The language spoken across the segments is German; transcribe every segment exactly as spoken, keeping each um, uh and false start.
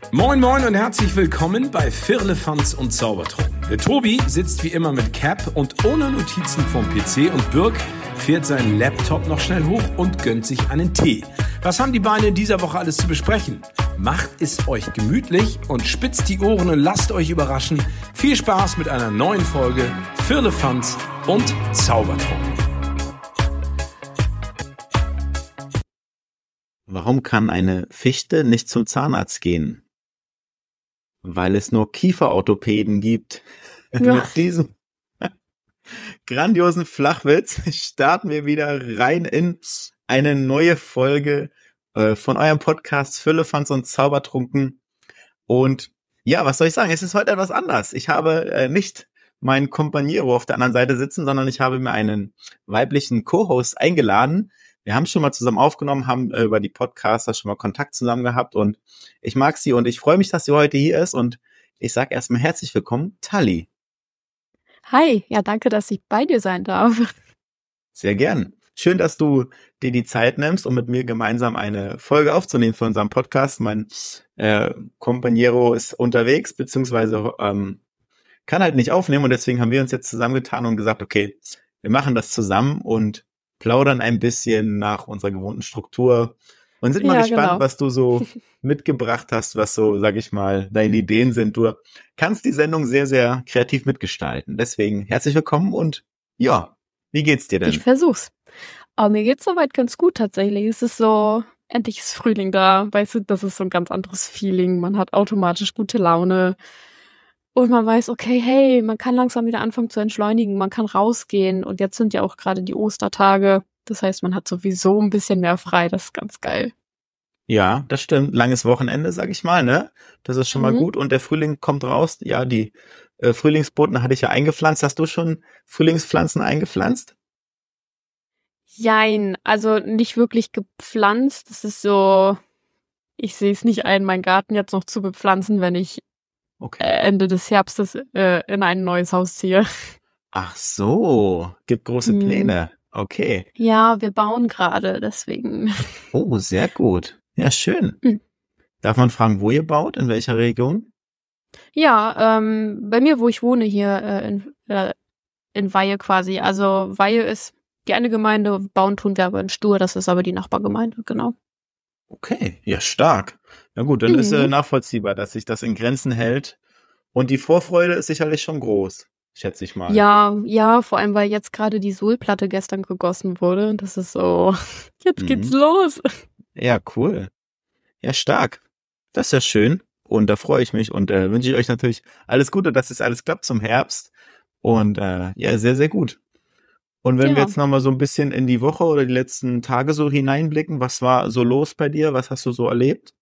Moin Moin und herzlich willkommen bei Firlefanz und Zaubertrunken. Der Tobi sitzt wie immer mit Cap und ohne Notizen vom P C und Birk fährt seinen Laptop noch schnell hoch und gönnt sich einen Tee. Was haben die Beine in dieser Woche alles zu besprechen? Macht es euch gemütlich und spitzt die Ohren und lasst euch überraschen. Viel Spaß mit einer neuen Folge Firlefanz und Zaubertrunken. Warum kann eine Fichte nicht zum Zahnarzt gehen? Weil es nur Kieferorthopäden gibt. Ja. Mit diesem grandiosen Flachwitz starten wir wieder rein in eine neue Folge äh, von eurem Podcast Firlefanz und Zaubertrunken. Und ja, was soll ich sagen? Es ist heute etwas anders. Ich habe äh, nicht meinen Companiero auf der anderen Seite sitzen, sondern ich habe mir einen weiblichen Co-Host eingeladen. Wir haben schon mal zusammen aufgenommen, haben äh, über die Podcaster schon mal Kontakt zusammen gehabt und ich mag sie und ich freue mich, dass sie heute hier ist und ich sage erstmal herzlich willkommen, Tali. Hi, ja danke, dass ich bei dir sein darf. Sehr gern. Schön, dass du dir die Zeit nimmst, um mit mir gemeinsam eine Folge aufzunehmen für unseren Podcast. Mein äh, Companiero ist unterwegs, beziehungsweise ähm, kann halt nicht aufnehmen und deswegen haben wir uns jetzt zusammengetan und gesagt, okay, wir machen das zusammen und plaudern ein bisschen nach unserer gewohnten Struktur und sind mal Ja, gespannt, genau. was du so mitgebracht hast, was so, sag ich mal, deine Ideen sind. Du kannst die Sendung sehr, sehr kreativ mitgestalten. Deswegen herzlich willkommen und ja, wie geht's dir denn? Ich versuch's. Aber mir geht's soweit ganz gut tatsächlich. Es ist so, endlich ist Frühling da. Weißt du, das ist so ein ganz anderes Feeling. Man hat automatisch gute Laune. Und man weiß, okay, hey, man kann langsam wieder anfangen zu entschleunigen, man kann rausgehen und jetzt sind ja auch gerade die Ostertage. Das heißt, man hat sowieso ein bisschen mehr frei, das ist ganz geil. Ja, das stimmt. Langes Wochenende, sag ich mal, ne? Das ist schon mal Mhm. gut und der Frühling kommt raus. Ja, die äh, Frühlingsboten hatte ich ja eingepflanzt. Hast du schon Frühlingspflanzen eingepflanzt? Jein, also nicht wirklich gepflanzt. Das ist so, ich sehe es nicht ein, meinen Garten jetzt noch zu bepflanzen, wenn ich Okay. äh, Ende des Herbstes äh, in ein neues Haus ziehe. Ach so, gibt große Hm. Pläne. Okay. Ja, wir bauen gerade, deswegen. Oh, sehr gut. Ja, schön. Hm. Darf man fragen, wo ihr baut? In welcher Region? Ja, ähm, bei mir, wo ich wohne, hier äh, in, äh, in Weihe quasi. Also Weihe ist die eine Gemeinde, bauen tun wir aber in Stur, das ist aber die Nachbargemeinde, genau. Okay, ja, stark. Na gut, dann Mhm. ist äh, nachvollziehbar, dass sich das in Grenzen hält. Und die Vorfreude ist sicherlich schon groß, schätze ich mal. Ja, ja, vor allem, weil jetzt gerade die Suhlplatte gestern gegossen wurde. Das ist so, jetzt Mhm. geht's los. Ja, cool. Ja, stark. Das ist ja schön. Und da freue ich mich und äh, wünsche ich euch natürlich alles Gute, dass es alles klappt zum Herbst. Und äh, ja, sehr, sehr gut. Und wenn wir Ja. jetzt nochmal so ein bisschen in die Woche oder die letzten Tage so hineinblicken, was war so los bei dir? Was hast du so erlebt?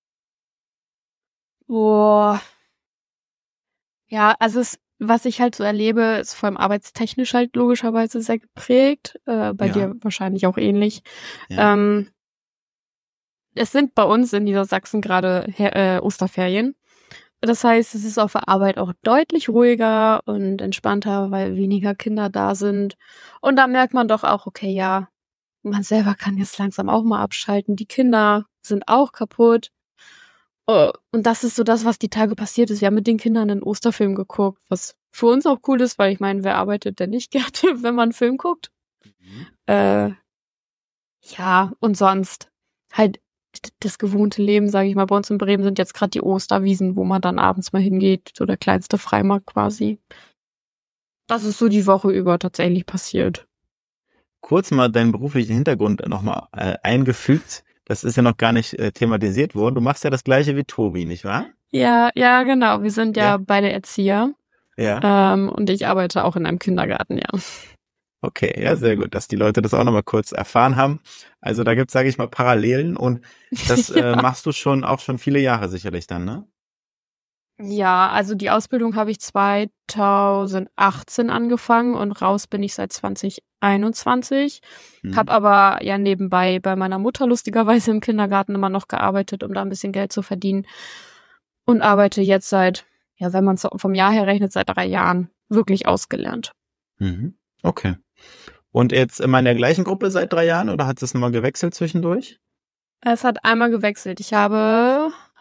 Boah. Ja, also es, was ich halt so erlebe, ist vor allem arbeitstechnisch halt logischerweise sehr geprägt. Äh, bei Ja. dir wahrscheinlich auch ähnlich. Ja. Ähm, es sind bei uns in Niedersachsen gerade Her- äh, Osterferien. Das heißt, es ist auf der Arbeit auch deutlich ruhiger und entspannter, weil weniger Kinder da sind. Und da merkt man doch auch, okay, ja, man selber kann jetzt langsam auch mal abschalten. Die Kinder sind auch kaputt. Oh, und das ist so das, was die Tage passiert ist. Wir haben mit den Kindern einen Osterfilm geguckt, was für uns auch cool ist, weil ich meine, wer arbeitet denn nicht gerne, wenn man einen Film guckt? Mhm. Äh, ja, und sonst halt d- das gewohnte Leben, sage ich mal. Bei uns in Bremen sind jetzt gerade die Osterwiesen, wo man dann abends mal hingeht, so der kleinste Freimarkt quasi. Das ist so die Woche über tatsächlich passiert. Kurz mal deinen beruflichen Hintergrund nochmal äh, eingefügt. Das ist ja noch gar nicht äh, thematisiert worden. Du machst ja das Gleiche wie Tobi, nicht wahr? Ja, ja, genau. Wir sind ja, Ja. beide Erzieher. Ja. Ähm, und ich arbeite auch in einem Kindergarten, ja. Okay, ja, sehr gut, dass die Leute das auch nochmal kurz erfahren haben. Also da gibt's, sage ich mal, Parallelen und das äh, Ja. machst du schon auch schon viele Jahre sicherlich dann, ne? Ja, also die Ausbildung habe ich zweitausendachtzehn angefangen und raus bin ich seit zwanzig einundzwanzig. Hm. Hab aber ja nebenbei bei meiner Mutter lustigerweise im Kindergarten immer noch gearbeitet, um da ein bisschen Geld zu verdienen. Und arbeite jetzt seit, ja, wenn man es vom Jahr her rechnet, seit drei Jahren wirklich ausgelernt. Mhm. Okay. Und jetzt immer in der gleichen Gruppe seit drei Jahren oder hat es nochmal gewechselt zwischendurch? Es hat einmal gewechselt. Ich habe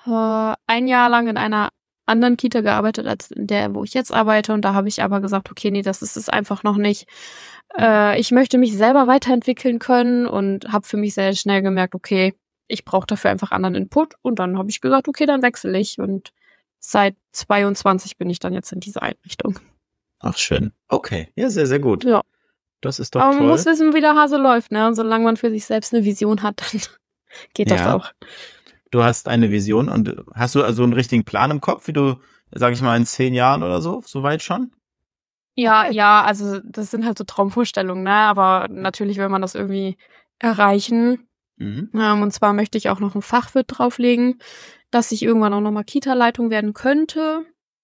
äh, ein Jahr lang in einer anderen Kita gearbeitet, als in der, wo ich jetzt arbeite. Und da habe ich aber gesagt, okay, nee, das ist es einfach noch nicht. Äh, ich möchte mich selber weiterentwickeln können und habe für mich sehr schnell gemerkt, okay, ich brauche dafür einfach anderen Input. Und dann habe ich gesagt, okay, dann wechsle ich. Und seit zweiundzwanzig bin ich dann jetzt in dieser Einrichtung. Ach, schön. Okay, ja, sehr, sehr gut. Ja. Das ist doch Aber toll. man muss wissen, wie der Hase läuft, ne? Und solange man für sich selbst eine Vision hat, dann geht das Ja. auch. Du hast eine Vision und hast du also einen richtigen Plan im Kopf, wie du, sag ich mal, in zehn Jahren oder so, soweit schon? Ja, Okay. ja, also das sind halt so Traumvorstellungen, ne? Aber natürlich will man das irgendwie erreichen. Mhm. Ähm, und zwar möchte ich auch noch ein Fachwirt drauflegen, dass ich irgendwann auch nochmal Kita-Leitung werden könnte.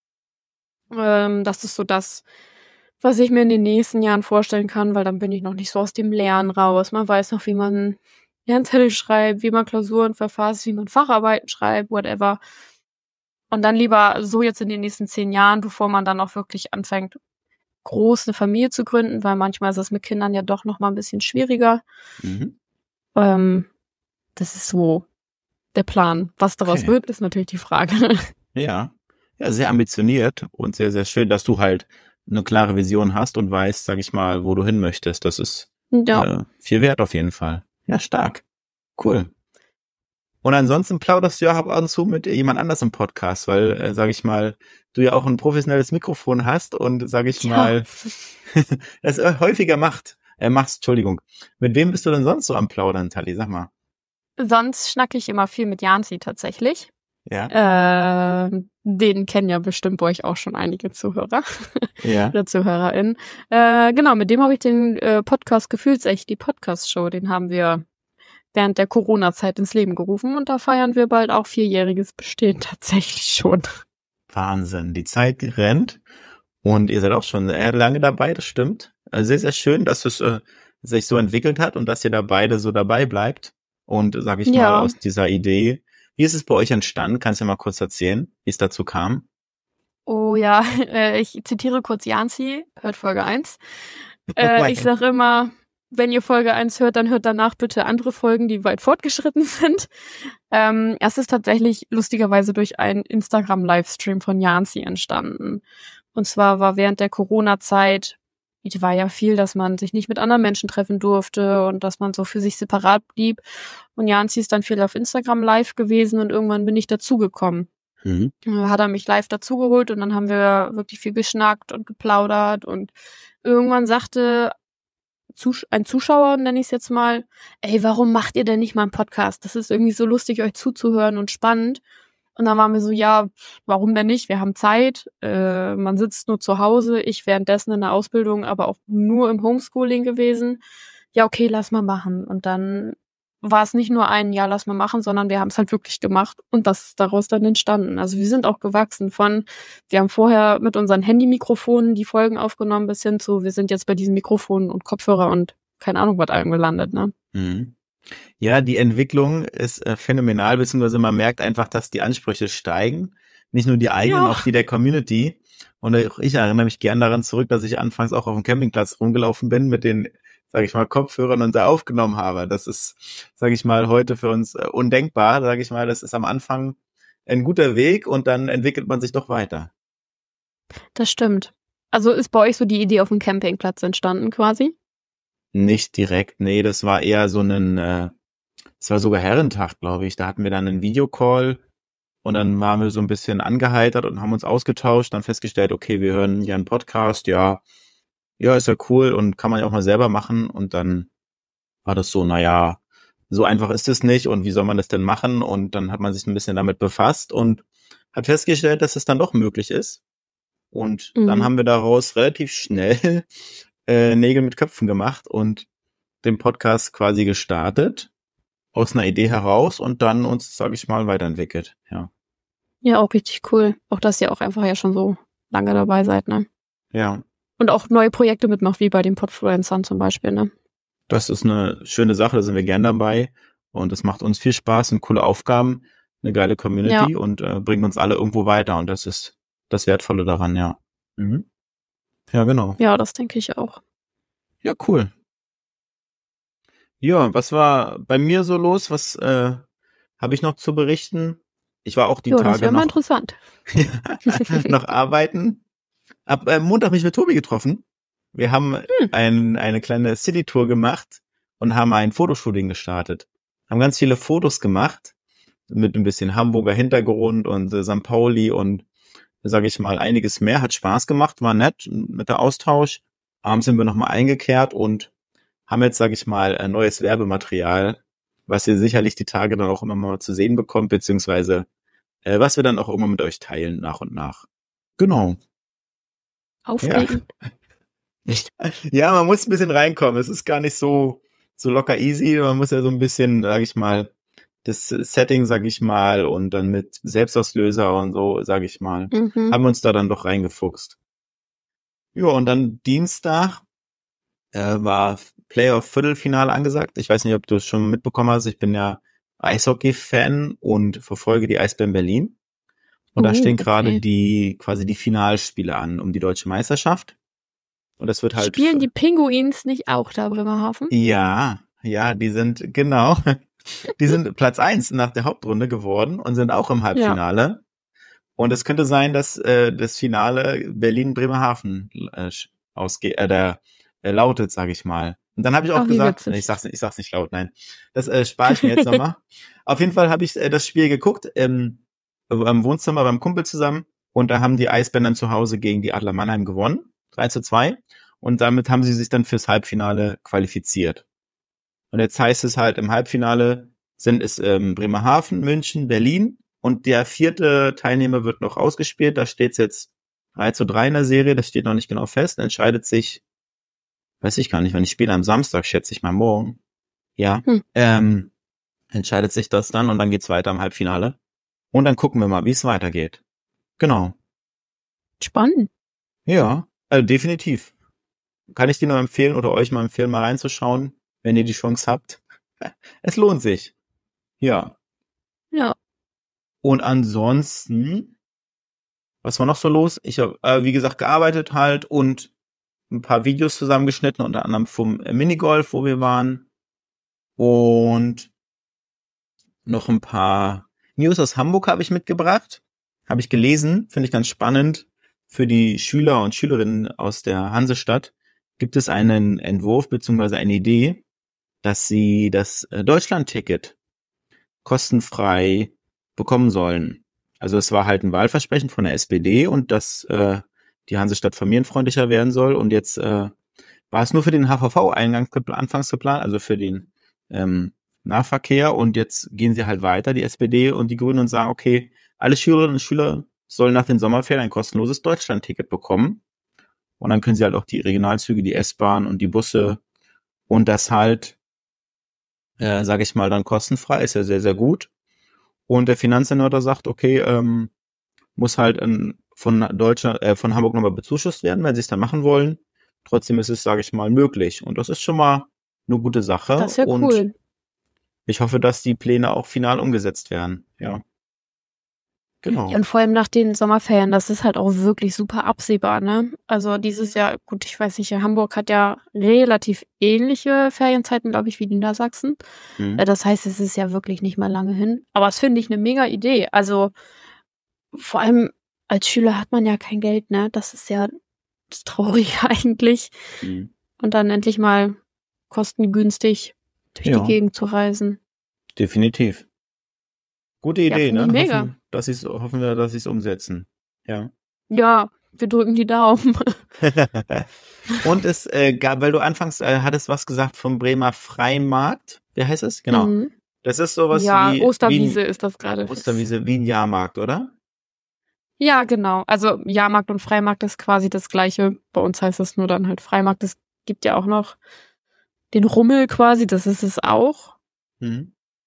Ähm, das ist so das, was ich mir in den nächsten Jahren vorstellen kann, weil dann bin ich noch nicht so aus dem Lernen raus. Man weiß noch, wie man Lernzettel schreibt, wie man Klausuren verfasst, wie man Facharbeiten schreibt, whatever. Und dann lieber so jetzt in den nächsten zehn Jahren, bevor man dann auch wirklich anfängt, groß eine Familie zu gründen, weil manchmal ist es mit Kindern ja doch noch mal ein bisschen schwieriger. Mhm. Ähm, das ist so der Plan. Was daraus Okay. wird, ist natürlich die Frage. Ja. Ja, sehr ambitioniert und sehr, sehr schön, dass du halt eine klare Vision hast und weißt, sag ich mal, wo du hin möchtest. Das ist Ja. äh, viel wert auf jeden Fall. Ja, stark. Cool. Und ansonsten plauderst du ja ab und zu mit jemand anders im Podcast, weil, äh, sag ich mal, du ja auch ein professionelles Mikrofon hast und, sag ich Ja. mal, das äh, häufiger macht, äh, machst, Entschuldigung. Mit wem bist du denn sonst so am Plaudern, Tali? Sag mal. Sonst schnacke ich immer viel mit Janzi tatsächlich. Ja. Äh, den kennen ja bestimmt bei euch auch schon einige Zuhörer Ja. oder ZuhörerInnen. Äh, genau, mit dem habe ich den äh, Podcast Gefühlsecht, die Podcast-Show, den haben wir während der Corona-Zeit ins Leben gerufen und da feiern wir bald auch vierjähriges Bestehen tatsächlich schon. Wahnsinn. Die Zeit rennt und ihr seid auch schon sehr lange dabei, das stimmt. Also sehr, sehr schön, dass es äh, sich so entwickelt hat und dass ihr da beide so dabei bleibt. Und sag ich Ja. mal, aus dieser Idee. Wie ist es bei euch entstanden? Kannst du mal kurz erzählen, wie es dazu kam? Oh ja, äh, ich zitiere kurz Janzi, hört Folge eins. Äh, ich sag immer, wenn ihr Folge eins hört, dann hört danach bitte andere Folgen, die weit fortgeschritten sind. Ähm, es ist tatsächlich lustigerweise durch einen Instagram-Livestream von Janzi entstanden. Und zwar war während der Corona-Zeit, die war ja viel, dass man sich nicht mit anderen Menschen treffen durfte und dass man so für sich separat blieb. Und Janzi ist dann viel auf Instagram live gewesen und irgendwann bin ich dazugekommen. Mhm. Hat er mich live dazugeholt und dann haben wir wirklich viel geschnackt und geplaudert und irgendwann sagte Zus- ein Zuschauer, nenne ich es jetzt mal, ey, warum macht ihr denn nicht mal einen Podcast? Das ist irgendwie so lustig, euch zuzuhören und spannend. Und dann waren wir so, ja, warum denn nicht? Wir haben Zeit, äh, man sitzt nur zu Hause, ich währenddessen in der Ausbildung, aber auch nur im Homeschooling gewesen. Ja, okay, lass mal machen. Und dann war es nicht nur ein, ja, lass mal machen, sondern wir haben es halt wirklich gemacht und das ist daraus dann entstanden. Also wir sind auch gewachsen von, wir haben vorher mit unseren Handymikrofonen die Folgen aufgenommen bis hin zu, wir sind jetzt bei diesen Mikrofonen und Kopfhörer und keine Ahnung, was allem gelandet, ne? Mhm. Ja, die Entwicklung ist äh, phänomenal, beziehungsweise man merkt einfach, dass die Ansprüche steigen. Nicht nur die eigenen, Ja. auch die der Community. Und auch ich erinnere mich gern daran zurück, dass ich anfangs auch auf dem Campingplatz rumgelaufen bin mit den, sage ich mal, Kopfhörern und da aufgenommen habe. Das ist, sage ich mal, heute für uns äh, undenkbar. Sage ich mal, das ist am Anfang ein guter Weg und dann entwickelt man sich doch weiter. Das stimmt. Also ist bei euch so die Idee auf dem Campingplatz entstanden quasi? Nicht direkt, nee, das war eher so ein, äh, das war sogar Herrentag, glaube ich. Da hatten wir dann einen Videocall und dann waren wir so ein bisschen angeheitert und haben uns ausgetauscht, dann festgestellt, okay, wir hören ja einen Podcast, ja, ja, ist ja cool und kann man ja auch mal selber machen und dann war das so, naja, so einfach ist es nicht und wie soll man das denn machen? Und dann hat man sich ein bisschen damit befasst und hat festgestellt, dass es dann doch möglich ist. Und Mhm. dann haben wir daraus relativ schnell äh, Nägel mit Köpfen gemacht und den Podcast quasi gestartet, aus einer Idee heraus und dann uns, sage ich mal, weiterentwickelt. Ja, Ja, auch richtig cool. Auch dass ihr auch einfach ja schon so lange dabei seid, ne? ja, Und auch neue Projekte mitmacht, wie bei den Podfluencern zum Beispiel, ne? das ist eine schöne Sache, da sind wir gern dabei und es macht uns viel Spaß, sind coole Aufgaben, eine geile Community Ja. und äh, bringt uns alle irgendwo weiter und das ist das Wertvolle daran, ja. Mhm. Ja, genau. Ja, das denke ich auch. Ja, cool. Ja, was war bei mir so los? Was äh, habe ich noch zu berichten? ich war auch die Jo, das Tage wäre mal noch, interessant. noch arbeiten. Hab äh, Montag mich mit Tobi getroffen. Wir haben Hm. ein, eine kleine City-Tour gemacht und haben ein Fotoshooting gestartet. Haben ganz viele Fotos gemacht mit ein bisschen Hamburger Hintergrund und äh, Sankt Pauli und, sage ich mal, einiges mehr. Hat Spaß gemacht, war nett mit der Austausch. Abends sind wir nochmal eingekehrt und haben jetzt, sage ich mal, ein neues Werbematerial, was ihr sicherlich die Tage dann auch immer mal zu sehen bekommt, beziehungsweise äh, was wir dann auch immer mit euch teilen, nach und nach. Genau. Aufregend. Ja, man muss ein bisschen reinkommen. Es ist gar nicht so so locker easy. Man muss ja so ein bisschen, sage ich mal, das Setting, sage ich mal, und dann mit Selbstauslöser und so, sage ich mal, Mhm. haben wir uns da dann doch reingefuchst. Ja, und dann Dienstag äh, war Playoff-Viertelfinale angesagt. Ich weiß nicht, ob du es schon mitbekommen hast. Ich bin ja Eishockey-Fan und verfolge die Eisbären Berlin. Und da Uh, stehen okay. gerade die quasi die Finalspiele an um die deutsche Meisterschaft. Und das wird halt Spielen die Pinguins nicht auch da, Bremerhaven? Ja, ja, die sind, genau, die sind Platz eins nach der Hauptrunde geworden und sind auch im Halbfinale. Und es könnte sein, dass äh, das Finale Berlin-Bremerhaven äh, ausgeht, äh, der äh, lautet, sage ich mal. Und dann habe ich auch Ach, wie gesagt, witzig. ich sag's, nicht- ich sag's nicht laut, nein, das äh, spare ich mir jetzt nochmal. Auf jeden Fall habe ich äh, das Spiel geguckt im, im Wohnzimmer beim Kumpel zusammen und da haben die Eisbären dann zu Hause gegen die Adler Mannheim gewonnen, drei zu zwei. Und damit haben sie sich dann fürs Halbfinale qualifiziert. Und jetzt heißt es halt, im Halbfinale sind es ähm, Bremerhaven, München, Berlin. Und der vierte Teilnehmer wird noch ausgespielt. Da steht es jetzt drei zu drei in der Serie. Das steht noch nicht genau fest. Entscheidet sich, weiß ich gar nicht, wann ich spiele. Am Samstag, schätze ich mal morgen. Ja. Hm. Ähm, entscheidet sich das dann und dann geht's weiter im Halbfinale. Und dann gucken wir mal, wie es weitergeht. Genau. Spannend. Ja, also definitiv. Kann ich dir nur empfehlen oder euch mal empfehlen, mal reinzuschauen, wenn ihr die Chance habt. Es lohnt sich. Ja. Ja. Und ansonsten, was war noch so los? Ich habe, äh, wie gesagt, gearbeitet halt und ein paar Videos zusammengeschnitten, unter anderem vom äh, Minigolf, wo wir waren. Und noch ein paar News aus Hamburg habe ich mitgebracht. Habe ich gelesen, finde ich ganz spannend. Für die Schüler und Schülerinnen aus der Hansestadt gibt es einen Entwurf bzw. eine Idee, dass sie das äh, Deutschland-Ticket kostenfrei bekommen sollen. Also es war halt ein Wahlversprechen von der S P D und dass äh, die Hansestadt familienfreundlicher werden soll. Und jetzt äh, war es nur für den H V V-Eingang anfangs geplant, also für den ähm, Nahverkehr. Und jetzt gehen sie halt weiter, die S P D und die Grünen, und sagen, okay, alle Schülerinnen und Schüler sollen nach den Sommerferien ein kostenloses Deutschland-Ticket bekommen. Und dann können sie halt auch die Regionalzüge, die S-Bahn und die Busse und das halt, äh, sage ich mal, dann kostenfrei, ist ja sehr, sehr gut. Und der Finanzsenator sagt, okay, ähm, muss halt ähm, von Deutschland, äh, von Hamburg nochmal bezuschusst werden, wenn sie es dann machen wollen. Trotzdem ist es, sage ich mal, möglich. Und das ist schon mal eine gute Sache. Das ist ja und cool. ich hoffe, dass die Pläne auch final umgesetzt werden. Ja. Genau. Ja, und vor allem nach den Sommerferien, das ist halt auch wirklich super absehbar, ne? Also dieses Jahr, gut, ich weiß nicht, Hamburg hat ja relativ ähnliche Ferienzeiten, glaube ich, wie Niedersachsen. Mhm. Äh, Das heißt, es ist ja wirklich nicht mal lange hin. Aber das finde ich eine mega Idee. Also vor allem als Schüler hat man ja kein Geld, ne? Das ist ja das Traurige eigentlich. Mhm. Und dann endlich mal kostengünstig durch Ja. die Gegend zu reisen. Definitiv. Gute Idee, finde ne? ich mega. Hoffen, dass sie's, hoffen wir, dass sie es umsetzen. Ja. Ja, wir drücken die Daumen. Und es äh, gab, weil du anfangs äh, hattest was gesagt vom Bremer Freimarkt. Wie heißt es? Genau. Mhm. Das ist sowas Ja, wie Osterwiese wie ist das gerade. ein, Osterwiese, wie ein Jahrmarkt, oder? Ja, genau. Also Jahrmarkt und Freimarkt ist quasi das Gleiche. Bei uns heißt es nur dann halt Freimarkt. Es gibt ja auch noch den Rummel quasi, das ist es auch. Mhm.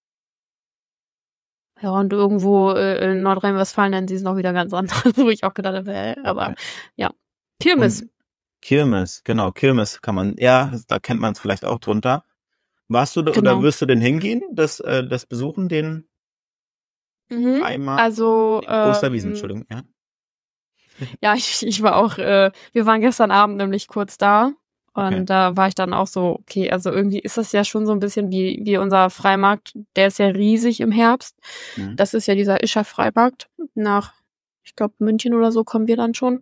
Ja, und irgendwo äh, in Nordrhein-Westfalen nennen sie es noch wieder ganz anders, wo ich auch gedacht habe, äh, aber ja. Kirmes. Und Kirmes, genau, Kirmes kann man, ja, da kennt man es vielleicht auch drunter. Warst du da, Genau. oder wirst du denn hingehen, das, äh, das besuchen, den Mhm. Freimarkt? Also, Osterwiesen, ähm, Entschuldigung, ja. ja, ich, ich war auch, äh, wir waren gestern Abend nämlich kurz da Und Okay. da war ich dann auch so, okay, also irgendwie ist das ja schon so ein bisschen wie, wie unser Freimarkt. Der ist ja riesig im Herbst. Mhm. Das ist ja dieser Ischer Freimarkt. Nach, ich glaube, München oder so kommen wir dann schon.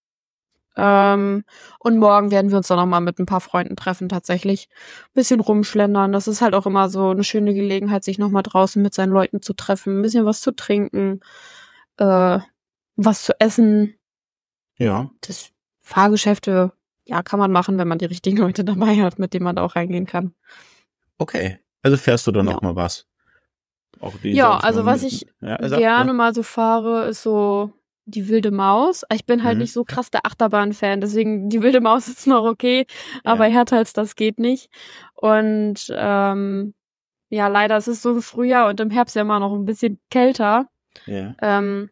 Ähm, und morgen werden wir uns dann nochmal mit ein paar Freunden treffen, tatsächlich. Bisschen rumschlendern. Das ist halt auch immer so eine schöne Gelegenheit, sich nochmal draußen mit seinen Leuten zu treffen. Ein bisschen was zu trinken, äh, was zu essen. Ja, Das Fahrgeschäfte, ja, kann man machen, wenn man die richtigen Leute dabei hat, mit denen man da auch reingehen kann. okay. Also fährst du dann Ja. noch mal was? Auch die, Ja, sag ich also mal, was mit- ich ja, sag- gerne mal so fahre, ist so die Wilde Maus. Ich bin halt Mhm. nicht so krass der Achterbahn-Fan, deswegen die Wilde Maus ist noch okay, aber Ja. härter als das geht nicht. Und ähm, ja, leider, es ist so im Frühjahr und im Herbst ja immer noch ein bisschen kälter. Ja. Ähm,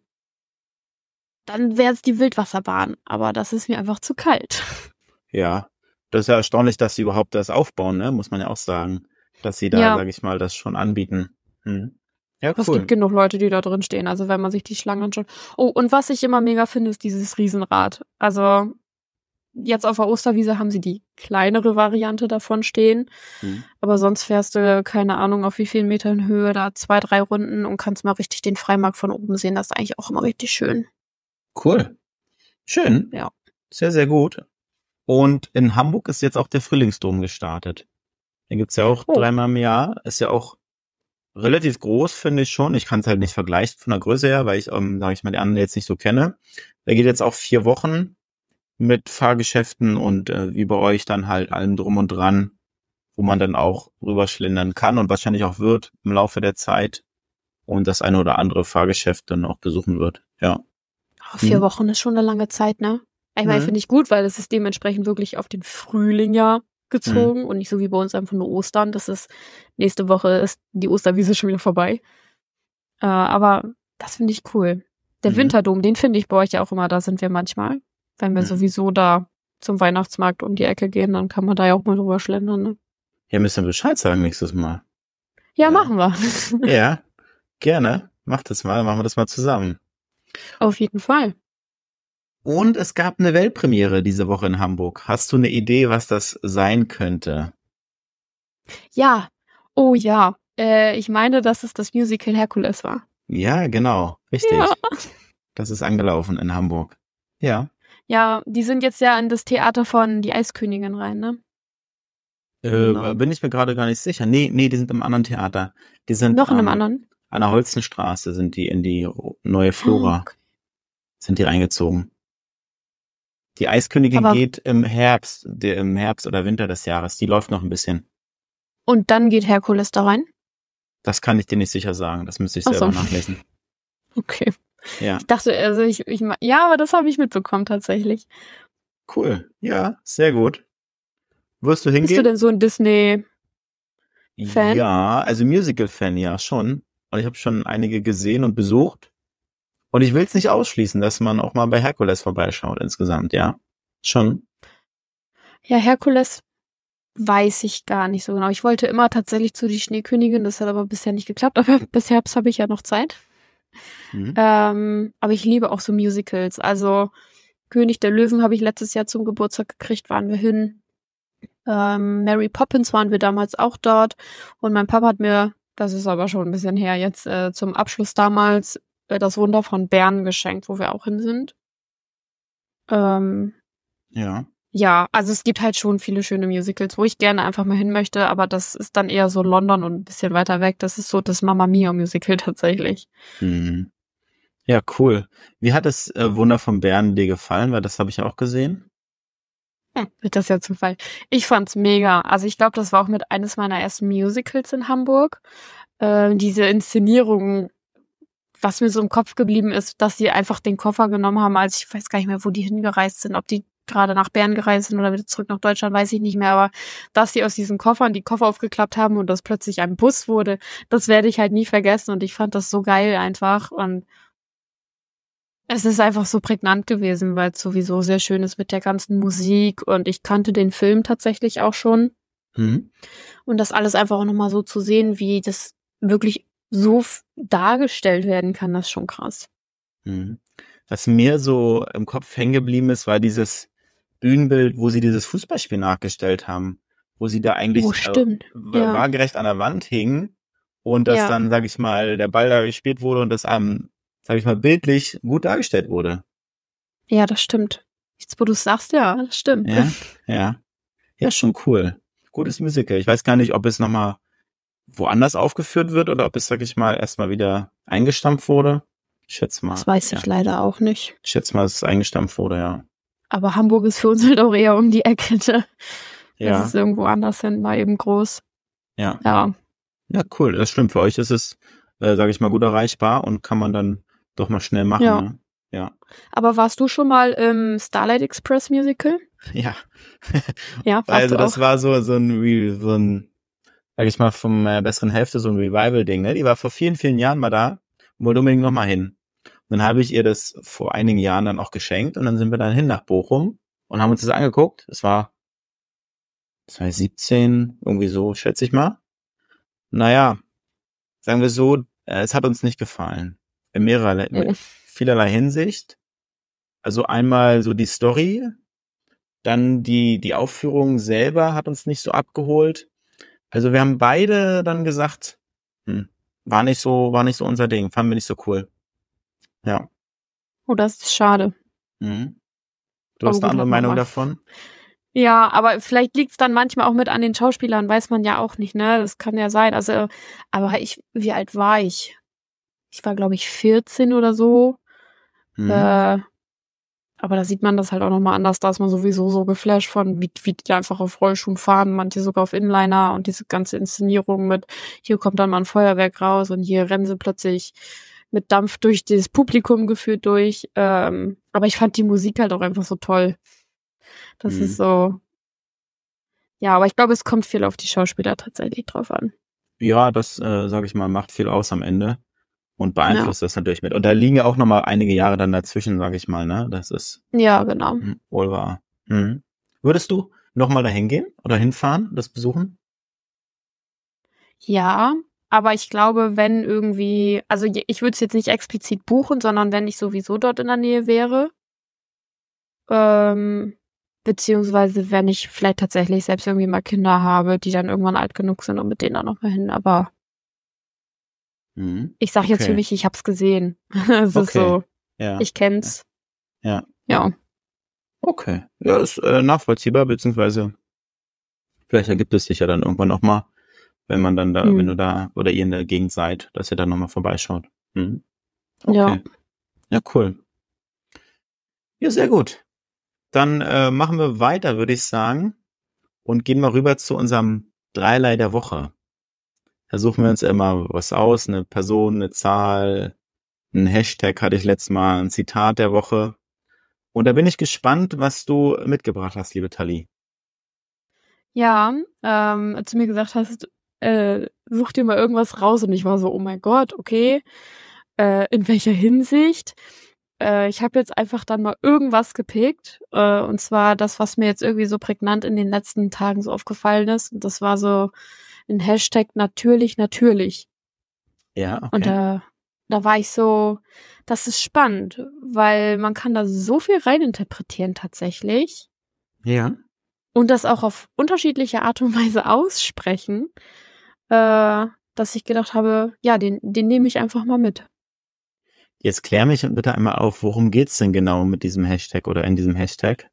dann wäre es die Wildwasserbahn, aber das ist mir einfach zu kalt. Ja, das ist ja erstaunlich, dass sie überhaupt das aufbauen, ne? Muss man ja auch sagen, dass sie da, Ja. sag ich mal, das schon anbieten. Hm. Ja, Es cool. gibt genug Leute, die da drin stehen, also wenn man sich die Schlangen anschaut. Oh, und was ich immer mega finde, ist dieses Riesenrad. Also jetzt auf der Osterwiese haben sie die kleinere Variante davon stehen, Hm. aber sonst fährst du, keine Ahnung, auf wie vielen Metern Höhe, da zwei, drei Runden und kannst mal richtig den Freimarkt von oben sehen. Das ist eigentlich auch immer richtig schön. Cool. Schön. Ja. Sehr, sehr gut. Und in Hamburg ist jetzt auch der Frühlingsdom gestartet. Den gibt's ja auch Oh. dreimal im Jahr. Ist ja auch relativ groß, finde ich schon. Ich kann es halt nicht vergleichen von der Größe her, weil ich, ähm, sage ich mal, die anderen jetzt nicht so kenne. Der geht jetzt auch vier Wochen mit Fahrgeschäften und äh, wie bei euch dann halt allem drum und dran, wo man dann auch rüberschlendern kann und wahrscheinlich auch wird im Laufe der Zeit und das eine oder andere Fahrgeschäft dann auch besuchen wird. Ja. Oh, vier Mhm. Wochen ist schon eine lange Zeit, ne? Ich meine, Mhm. finde ich gut, weil das ist dementsprechend wirklich auf den Frühling ja gezogen und nicht so wie bei uns einfach nur Ostern. Das ist, nächste Woche ist die Osterwiese schon wieder vorbei. Äh, aber das finde ich cool. Der Mhm. Winterdom, den finde ich bei euch ja auch immer, da sind wir manchmal. Wenn wir Mhm. sowieso da zum Weihnachtsmarkt um die Ecke gehen, dann kann man da ja auch mal drüber schlendern, ne? Ja, müssen wir Bescheid sagen nächstes Mal. Ja, Ja. machen wir. Ja, gerne. Mach das mal, machen wir das mal zusammen. Auf jeden Fall. Und es gab eine Weltpremiere diese Woche in Hamburg. Hast du eine Idee, was das sein könnte? Ja. Oh ja. Äh, ich meine, dass es das Musical Herkules war. Ja, genau. Richtig. Ja. Das ist angelaufen in Hamburg. Ja. Ja, die sind jetzt ja in das Theater von Die Eiskönigin rein, ne? Äh, Genau. Bin ich mir gerade gar nicht sicher. Nee, nee, die sind im anderen Theater. Die sind Noch in einem ähm, anderen? an der Holzenstraße sind die in die neue Flora, Oh, okay. sind die reingezogen. Die Eiskönigin Aber- geht im Herbst, der, im Herbst oder Winter des Jahres. Die läuft noch ein bisschen. Und dann geht Herkules da rein? Das kann ich dir nicht sicher sagen. Das müsste ich Ach selber so. nachlesen. Okay. Ja, Ich dachte, also ich, ich ma- ja, aber das habe ich mitbekommen tatsächlich. cool. Ja, sehr gut. Wirst du Bist du hingehen? denn so ein Disney? Fan? Ja, also Musical-Fan, ja, schon. Und ich habe schon einige gesehen und besucht. Und ich will es nicht ausschließen, dass man auch mal bei Herkules vorbeischaut insgesamt, ja. Schon. Ja, Herkules weiß ich gar nicht so genau. Ich wollte immer tatsächlich zu Die Schneekönigin, das hat aber bisher nicht geklappt, aber bis Herbst habe ich ja noch Zeit. Mhm. Ähm, aber ich liebe auch so Musicals. Also König der Löwen habe ich letztes Jahr zum Geburtstag gekriegt, waren wir hin. Ähm, Mary Poppins waren wir damals auch dort. Und mein Papa hat mir, das ist aber schon ein bisschen her, jetzt äh, zum Abschluss damals äh, das Wunder von Bern geschenkt, wo wir auch hin sind. Ähm, Ja. ja, also es gibt halt schon viele schöne Musicals, wo ich gerne einfach mal hin möchte, aber das ist dann eher so London und ein bisschen weiter weg. Das ist so das Mamma Mia Musical tatsächlich. Mhm. Ja, cool. Wie hat das äh, Wunder von Bern dir gefallen? Weil das habe ich auch gesehen. Hm, wird das ja Zufall. Ich fand's mega. Also ich glaube, das war auch mit eines meiner ersten Musicals in Hamburg. Äh, diese Inszenierung, was mir so im Kopf geblieben ist, dass sie einfach den Koffer genommen haben, als ich weiß gar nicht mehr, wo die hingereist sind, ob die gerade nach Bern gereist sind oder wieder zurück nach Deutschland, weiß ich nicht mehr, aber dass sie aus diesen Koffern die Koffer aufgeklappt haben und das plötzlich ein Bus wurde, das werde ich halt nie vergessen und ich fand das so geil einfach und es ist einfach so prägnant gewesen, weil es sowieso sehr schön ist mit der ganzen Musik und ich kannte den Film tatsächlich auch schon Mhm. und das alles einfach auch nochmal so zu sehen, wie das wirklich so f- dargestellt werden kann, das ist schon krass. Mhm. Was mir so im Kopf hängen geblieben ist, war dieses Bühnenbild, wo sie dieses Fußballspiel nachgestellt haben, wo sie da eigentlich Oh, stimmt. äh, Ja. waagerecht an der Wand hingen und dass Ja. dann, sag ich mal, der Ball da gespielt wurde und das einem, sag ich mal, bildlich gut dargestellt wurde. Ja, das stimmt. Jetzt, wo du es sagst, ja, das stimmt. Ja, ja. Ja, schon cool. Gutes Musical. Ich weiß gar nicht, ob es nochmal woanders aufgeführt wird oder ob es, sag ich mal, erstmal wieder eingestampft wurde. Ich schätze mal. Das weiß ja. ich leider auch nicht. Ich schätze mal, dass es eingestampft wurde, ja. Aber Hamburg ist für uns halt auch eher um die Ecke. Ne? Ja. Das ist irgendwo anders hin, mal eben groß. Ja. Ja. Ja, cool. Das stimmt. Für euch ist es, äh, sage ich mal, gut erreichbar und kann man dann doch mal schnell machen. Ja. Ne? Ja. Aber warst du schon mal im Starlight Express Musical? Ja. Ja, warst Also du das auch? war so so ein, Re- so ein, sag ich mal, vom äh, besseren Hälfte so ein Revival-Ding. Ne? Die war vor vielen, vielen Jahren mal da und wollte unbedingt noch mal hin. Und dann habe ich ihr das vor einigen Jahren dann auch geschenkt und dann sind wir dann hin nach Bochum und haben uns das angeguckt. Es war zwanzig siebzehn, irgendwie so, schätze ich mal. Naja, sagen wir so, äh, es hat uns nicht gefallen. In mehrerer, Mhm. vielerlei Hinsicht. Also einmal so die Story, dann die, die Aufführung selber hat uns nicht so abgeholt. Also wir haben beide dann gesagt, hm, war nicht so, war nicht so unser Ding, fanden wir nicht so cool. Ja. Oh, das ist schade. Mhm. Du Aber hast gut, eine andere hat man Meinung mal. davon? Ja, aber vielleicht liegt's dann manchmal auch mit an den Schauspielern, weiß man ja auch nicht, ne? Das kann ja sein. Also, aber ich, wie alt war ich? Ich war, glaube ich, vierzehn oder so. Mhm. Äh, aber da sieht man das halt auch nochmal anders. Da ist man sowieso so geflasht von, wie, wie die einfach auf Rollschuhen fahren, manche sogar auf Inliner und diese ganze Inszenierung mit, hier kommt dann mal ein Feuerwerk raus und hier rennen sie plötzlich mit Dampf durch das Publikum geführt durch. Ähm, aber ich fand die Musik halt auch einfach so toll. Das Mhm. ist so, ja, aber ich glaube, es kommt viel auf die Schauspieler tatsächlich drauf an. Ja, das, äh, sage ich mal, macht viel aus am Ende und beeinflusst das natürlich mit. Und da liegen ja auch noch mal einige Jahre dann dazwischen, sage ich mal, ne? Das ist Ja, genau. hm, wohl wahr. Mhm. Würdest du noch mal dahin gehen oder hinfahren, das besuchen? Ja, aber ich glaube, wenn irgendwie, also je- ich würde es jetzt nicht explizit buchen, sondern wenn ich sowieso dort in der Nähe wäre, ähm, beziehungsweise wenn ich vielleicht tatsächlich selbst irgendwie mal Kinder habe, die dann irgendwann alt genug sind, um mit denen dann noch mal hin. Aber Mhm. ich sage jetzt für Okay. mich, ich hab's gesehen. Es ist Okay. so, Ja. ich kenn's. Ja. Ja. Okay. Ja, ist äh, nachvollziehbar, beziehungsweise vielleicht ergibt es sich ja dann irgendwann noch mal, wenn man dann da, Hm. wenn du da oder ihr in der Gegend seid, dass ihr dann noch mal vorbeischaut. Mhm. Ja. Okay. Ja, cool. Ja, sehr gut. Dann äh, machen wir weiter, würde ich sagen, und gehen mal rüber zu unserem Dreilei der Woche. Da suchen wir uns immer was aus, eine Person, eine Zahl, ein Hashtag hatte ich letztes Mal, ein Zitat der Woche. Und da bin ich gespannt, was du mitgebracht hast, liebe Tali. Ja, ähm, als du mir gesagt hast, äh, such dir mal irgendwas raus und ich war so, oh mein Gott, okay, äh, in welcher Hinsicht? Äh, ich habe jetzt einfach dann mal irgendwas gepickt, äh, und zwar das, was mir jetzt irgendwie so prägnant in den letzten Tagen so aufgefallen ist. Und das war so ein Hashtag natürlich, natürlich. Ja, okay. Und da, da war ich so, das ist spannend, weil man kann da so viel reininterpretieren tatsächlich. Ja. Und das auch auf unterschiedliche Art und Weise aussprechen, äh, dass ich gedacht habe, ja, den, den nehme ich einfach mal mit. Jetzt klär mich bitte einmal auf, worum geht's denn genau mit diesem Hashtag oder in diesem Hashtag?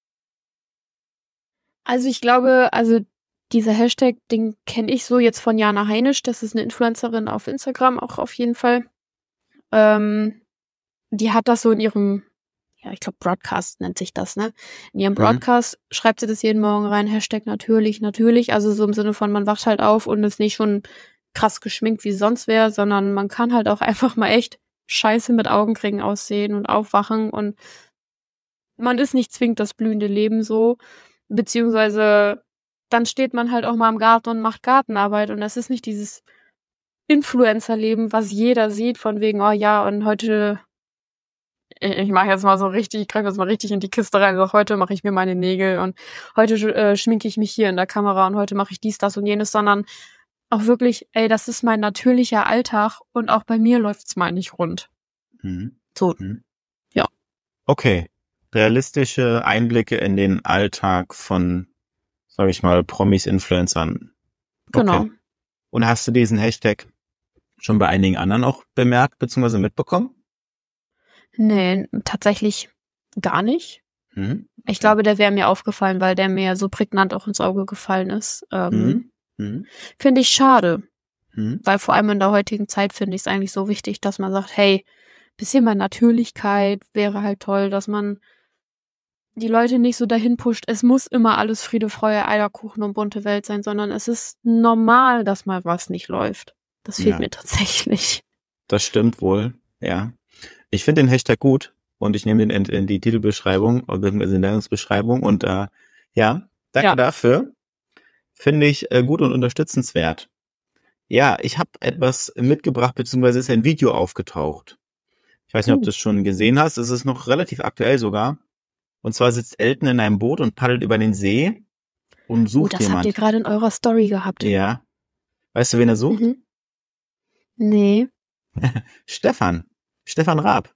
Also ich glaube, also dieser Hashtag, den kenne ich so jetzt von Jana Heinisch, das ist eine Influencerin auf Instagram auch auf jeden Fall. Ähm, die hat das so in ihrem, ja, ich glaube Broadcast nennt sich das, ne? In ihrem Mhm. Broadcast schreibt sie das jeden Morgen rein, Hashtag natürlich, natürlich, also so im Sinne von, man wacht halt auf und ist nicht schon krass geschminkt wie sonst wäre, sondern man kann halt auch einfach mal echt scheiße mit Augenringen aussehen und aufwachen und man ist nicht zwingend das blühende Leben so, beziehungsweise dann steht man halt auch mal im Garten und macht Gartenarbeit und das ist nicht dieses Influencer-Leben, was jeder sieht, von wegen, oh ja, und heute, ich mache jetzt mal so richtig, ich greife jetzt mal richtig in die Kiste rein, sag, heute mache ich mir meine Nägel und heute äh, schminke ich mich hier in der Kamera und heute mache ich dies, das und jenes, sondern auch wirklich, ey, das ist mein natürlicher Alltag und auch bei mir läuft's mal nicht rund. Mhm. So, Mhm. ja. Okay. realistische Einblicke in den Alltag von, sag ich mal, Promis, Influencern. Genau. Okay. Und hast du diesen Hashtag schon bei einigen anderen auch bemerkt bzw. mitbekommen? Nee, tatsächlich gar nicht. Hm? Ich glaube, der wäre mir aufgefallen, weil der mir so prägnant auch ins Auge gefallen ist. Ähm, Hm? Hm? Finde ich schade, Hm? weil vor allem in der heutigen Zeit finde ich es eigentlich so wichtig, dass man sagt, hey, bisschen mehr Natürlichkeit wäre halt toll, dass man die Leute nicht so dahin pusht, es muss immer alles Friede, Freude, Eierkuchen und bunte Welt sein, sondern es ist normal, dass mal was nicht läuft. Das fehlt Ja. mir tatsächlich. Das stimmt wohl, ja. Ich finde den Hashtag gut und ich nehme den in, in die Titelbeschreibung oder in die Sendungsbeschreibung und äh, ja, danke Ja. dafür. Finde ich äh, gut und unterstützenswert. Ja, ich habe etwas mitgebracht, beziehungsweise ist ein Video aufgetaucht. Ich weiß nicht, ob Uh. du es schon gesehen hast. Es ist noch relativ aktuell sogar. Und zwar sitzt Elton in einem Boot und paddelt über den See und Oh, sucht das jemand. habt ihr gerade in eurer Story gehabt. Ja. Weißt du, wen er sucht? Mhm. Nee. Stefan. Stefan Raab.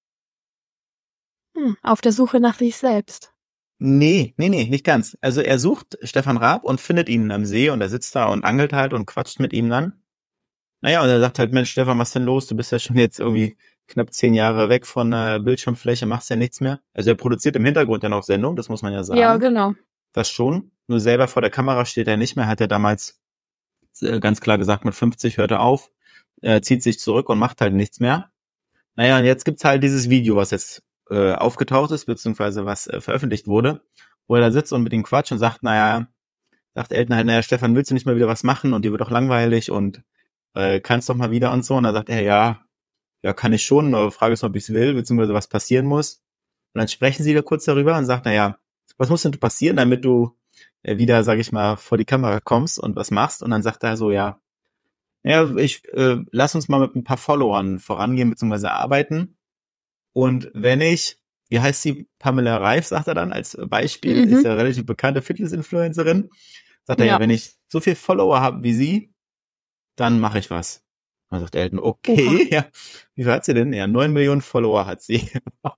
Hm, auf der Suche nach sich selbst. Nee, nee, nee, nicht ganz. Also er sucht Stefan Raab und findet ihn am See und er sitzt da und angelt halt und quatscht mit ihm dann. Naja, und er sagt halt, Mensch, Stefan, was denn los? Du bist ja schon jetzt irgendwie knapp zehn Jahre weg von der Bildschirmfläche, machst ja nichts mehr. Also er produziert im Hintergrund ja noch Sendung, das muss man ja sagen. Ja, genau. Das schon. Nur selber vor der Kamera steht er nicht mehr, hat er damals äh, ganz klar gesagt, mit fünfzig hört er auf, äh, zieht sich zurück und macht halt nichts mehr. Naja, und jetzt gibt's halt dieses Video, was jetzt äh, aufgetaucht ist, beziehungsweise was äh, veröffentlicht wurde, wo er da sitzt und mit ihm quatscht und sagt, naja, sagt Elton halt, naja, Stefan, willst du nicht mal wieder was machen und dir wird doch langweilig und äh, kannst doch mal wieder und so. Und dann sagt er, ja, ja, kann ich schon, aber Frage ist, ob ich es will, beziehungsweise was passieren muss. Und dann sprechen sie da kurz darüber und sagt, naja, was muss denn passieren, damit du äh, wieder, sag ich mal, vor die Kamera kommst und was machst? Und dann sagt er so, ja, ja, ich äh, lass uns mal mit ein paar Followern vorangehen, beziehungsweise arbeiten. Und wenn ich, wie heißt sie, Pamela Reif, sagt er dann als Beispiel, Mhm. ist ja relativ bekannte Fitness-Influencerin, sagt er, ja, Ja. wenn ich so viel Follower habe wie sie, dann mache ich was. Dann sagt Elton, okay, Oha. ja, wie viel hat sie denn? Ja, neun Millionen Follower hat sie.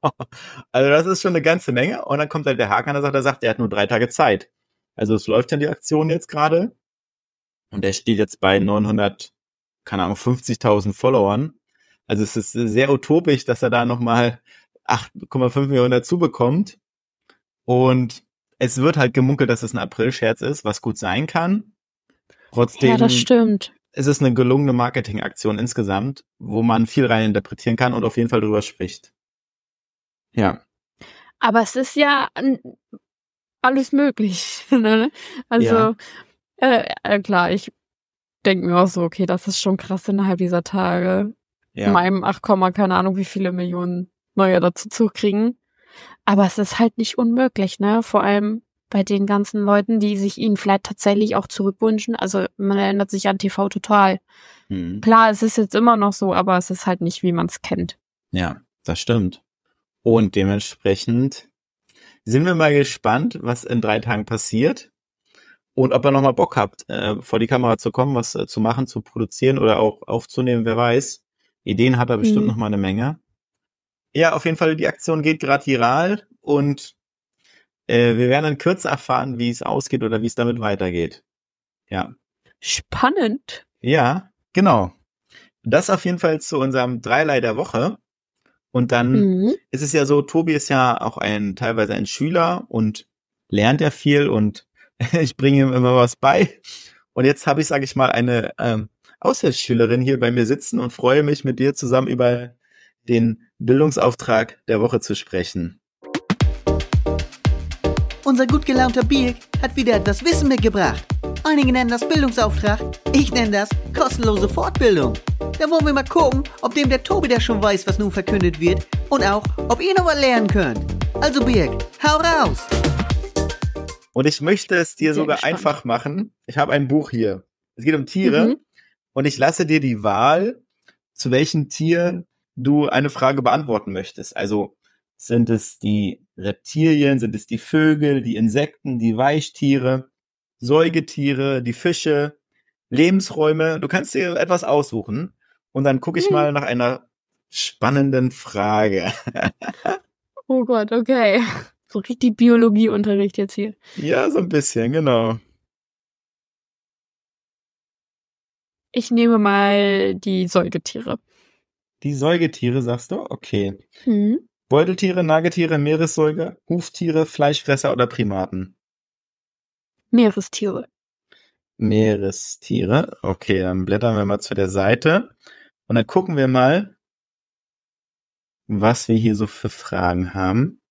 Also das ist schon eine ganze Menge. Und dann kommt halt der Haken an der Sache, der sagt, er hat nur drei Tage Zeit. Also es läuft dann die Aktion jetzt gerade. Und er steht jetzt bei neunhundert, keine Ahnung, fünfzigtausend Followern. Also es ist sehr utopisch, dass er da nochmal acht Komma fünf Millionen dazu bekommt. Und es wird halt gemunkelt, dass es ein April-Scherz ist, was gut sein kann. Trotzdem, Ja, das stimmt. es ist eine gelungene Marketingaktion insgesamt, wo man viel rein interpretieren kann und auf jeden Fall drüber spricht. Ja. Aber es ist ja n- alles möglich. Ne? Also, Ja. äh, äh, klar, ich denke mir auch so, okay, das ist schon krass innerhalb dieser Tage. Ja. Meinem ach Komma, keine Ahnung, wie viele Millionen neue dazu zu kriegen. Aber es ist halt nicht unmöglich, ne? Vor allem bei den ganzen Leuten, die sich ihn vielleicht tatsächlich auch zurückwünschen. Also man erinnert sich an T V total. Hm. Klar, es ist jetzt immer noch so, aber es ist halt nicht, wie man es kennt. Ja, das stimmt. Und dementsprechend sind wir mal gespannt, was in drei Tagen passiert und ob ihr nochmal Bock habt, äh, vor die Kamera zu kommen, was äh, zu machen, zu produzieren oder auch aufzunehmen, wer weiß. Ideen hat er bestimmt Mhm. noch mal eine Menge. Ja, auf jeden Fall, die Aktion geht gerade viral und äh, wir werden in Kürze erfahren, wie es ausgeht oder wie es damit weitergeht. Ja. Spannend. Ja, genau. Das auf jeden Fall zu unserem Dreilei der Woche. Und dann Mhm. ist es ja so, Tobi ist ja auch ein teilweise ein Schüler und lernt ja viel und ich bringe ihm immer was bei. Und jetzt habe ich, sage ich mal, eine ähm, Aushilfsschülerin hier bei mir sitzen und freue mich, mit dir zusammen über den Bildungsauftrag der Woche zu sprechen. Unser gut gelaunter Birk hat wieder etwas Wissen mitgebracht. Einige nennen das Bildungsauftrag, ich nenne das kostenlose Fortbildung. Da wollen wir mal gucken, ob dem der Tobi da schon weiß, was nun verkündet wird und auch, ob ihr noch was lernen könnt. Also Birk, hau raus! Und ich möchte es dir Sehr sogar gespannt. einfach machen. Ich habe ein Buch hier. Es geht um Tiere Mhm. und ich lasse dir die Wahl, zu welchem Tier du eine Frage beantworten möchtest. Also sind es die Reptilien, sind es die Vögel, die Insekten, die Weichtiere, Säugetiere, die Fische, Lebensräume. Du kannst dir etwas aussuchen und dann gucke ich Mhm. mal nach einer spannenden Frage. Oh Gott, okay. So richtig Biologieunterricht jetzt hier. Ja, so ein bisschen, genau. Ich nehme mal die Säugetiere. Die Säugetiere, sagst du? Okay. Hm. Beuteltiere, Nagetiere, Meeressäuger, Huftiere, Fleischfresser oder Primaten? Meerestiere. Meerestiere. Okay, dann blättern wir mal zu der Seite. Und dann gucken wir mal, was wir hier so für Fragen haben.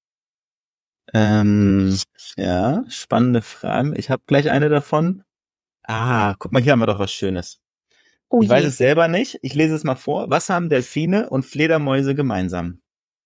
Ähm, ja, spannende Fragen. Ich habe gleich eine davon. Ah, guck mal, hier haben wir doch was Schönes. Oh Ich weiß je. es selber nicht. Ich lese es mal vor. Was haben Delfine und Fledermäuse gemeinsam?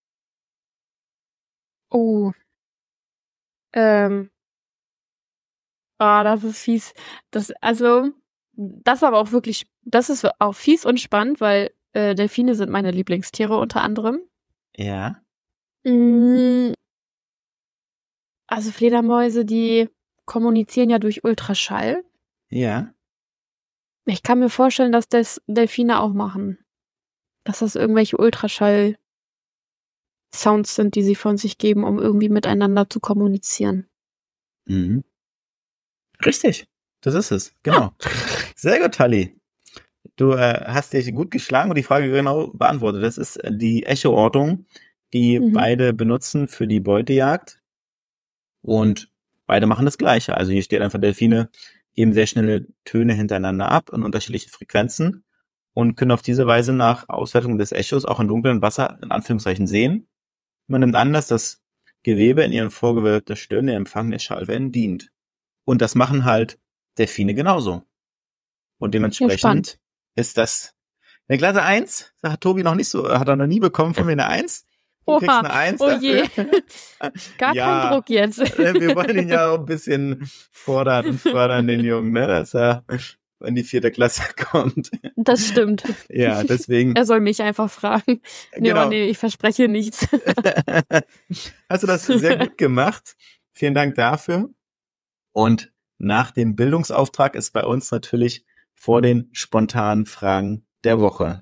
Oh. Ähm. Ah, das ist fies. Das, also, das ist aber auch wirklich, das ist auch fies und spannend, weil äh, Delfine sind meine Lieblingstiere unter anderem. Ja. Mm, Also Fledermäuse, die kommunizieren ja durch Ultraschall. Ja. Ich kann mir vorstellen, dass das Delfine auch machen. Dass das irgendwelche Ultraschall-Sounds sind, die sie von sich geben, um irgendwie miteinander zu kommunizieren. Mhm. Richtig. Das ist es. Genau. Sehr gut, Tali. Du äh, hast dich gut geschlagen und die Frage genau beantwortet. Das ist äh, die Echoortung, die Mhm. beide benutzen für die Beutejagd. Und beide machen das Gleiche. Also hier steht einfach, Delfine geben sehr schnelle Töne hintereinander ab in unterschiedlichen Frequenzen und können auf diese Weise nach Auswertung des Echos auch in dunklem Wasser in Anführungszeichen sehen. Man nimmt an, dass das Gewebe in ihren vorgewölbter Stirn der Empfang der Schallwellen dient. Und das machen halt Delfine genauso. Und dementsprechend spannend. ist das eine glatte Eins. Da hat Tobi noch nicht so, hat er noch nie bekommen von mir eine Eins. Du Oha, kriegst eine Eins oh dafür. je. Gar Ja, kein Druck jetzt. äh, Wir wollen ihn ja auch ein bisschen fordern und fördern, den Jungen, ne, dass er in die vierte Klasse kommt. Das stimmt. Ja, deswegen. Er soll mich einfach fragen. Nee, Genau. oh nee, ich verspreche nichts. Hast du das sehr gut gemacht. Vielen Dank dafür. Und nach dem Bildungsauftrag ist bei uns natürlich vor den spontanen Fragen der Woche.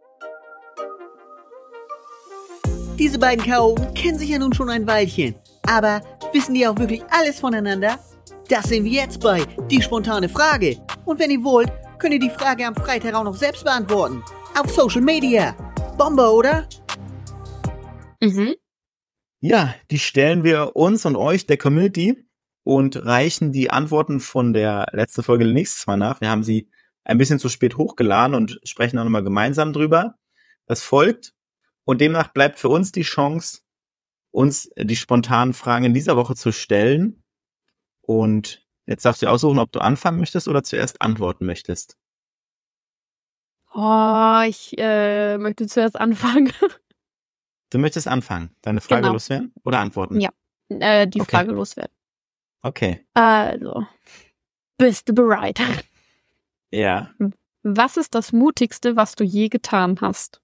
Diese beiden Chaoten kennen sich ja nun schon ein Weilchen. Aber wissen die auch wirklich alles voneinander? Das sehen wir jetzt bei Die spontane Frage. Und wenn ihr wollt, könnt ihr die Frage am Freitag auch noch selbst beantworten. Auf Social Media. Bombe, oder? Mhm. Ja, die stellen wir uns und euch, der Community, und reichen die Antworten von der letzten Folge nächstes Mal nach. Wir haben sie ein bisschen zu spät hochgeladen und sprechen auch nochmal gemeinsam drüber. Das folgt. Und demnach bleibt für uns die Chance, uns die spontanen Fragen in dieser Woche zu stellen. Und jetzt darfst du dir aussuchen, ob du anfangen möchtest oder zuerst antworten möchtest. Oh, ich äh, möchte zuerst anfangen. Du möchtest anfangen, deine Frage Genau. loswerden oder antworten? Ja. Äh, die Okay. Frage loswerden. Okay. Also, bist du bereit? Ja. Was ist das Mutigste, was du je getan hast?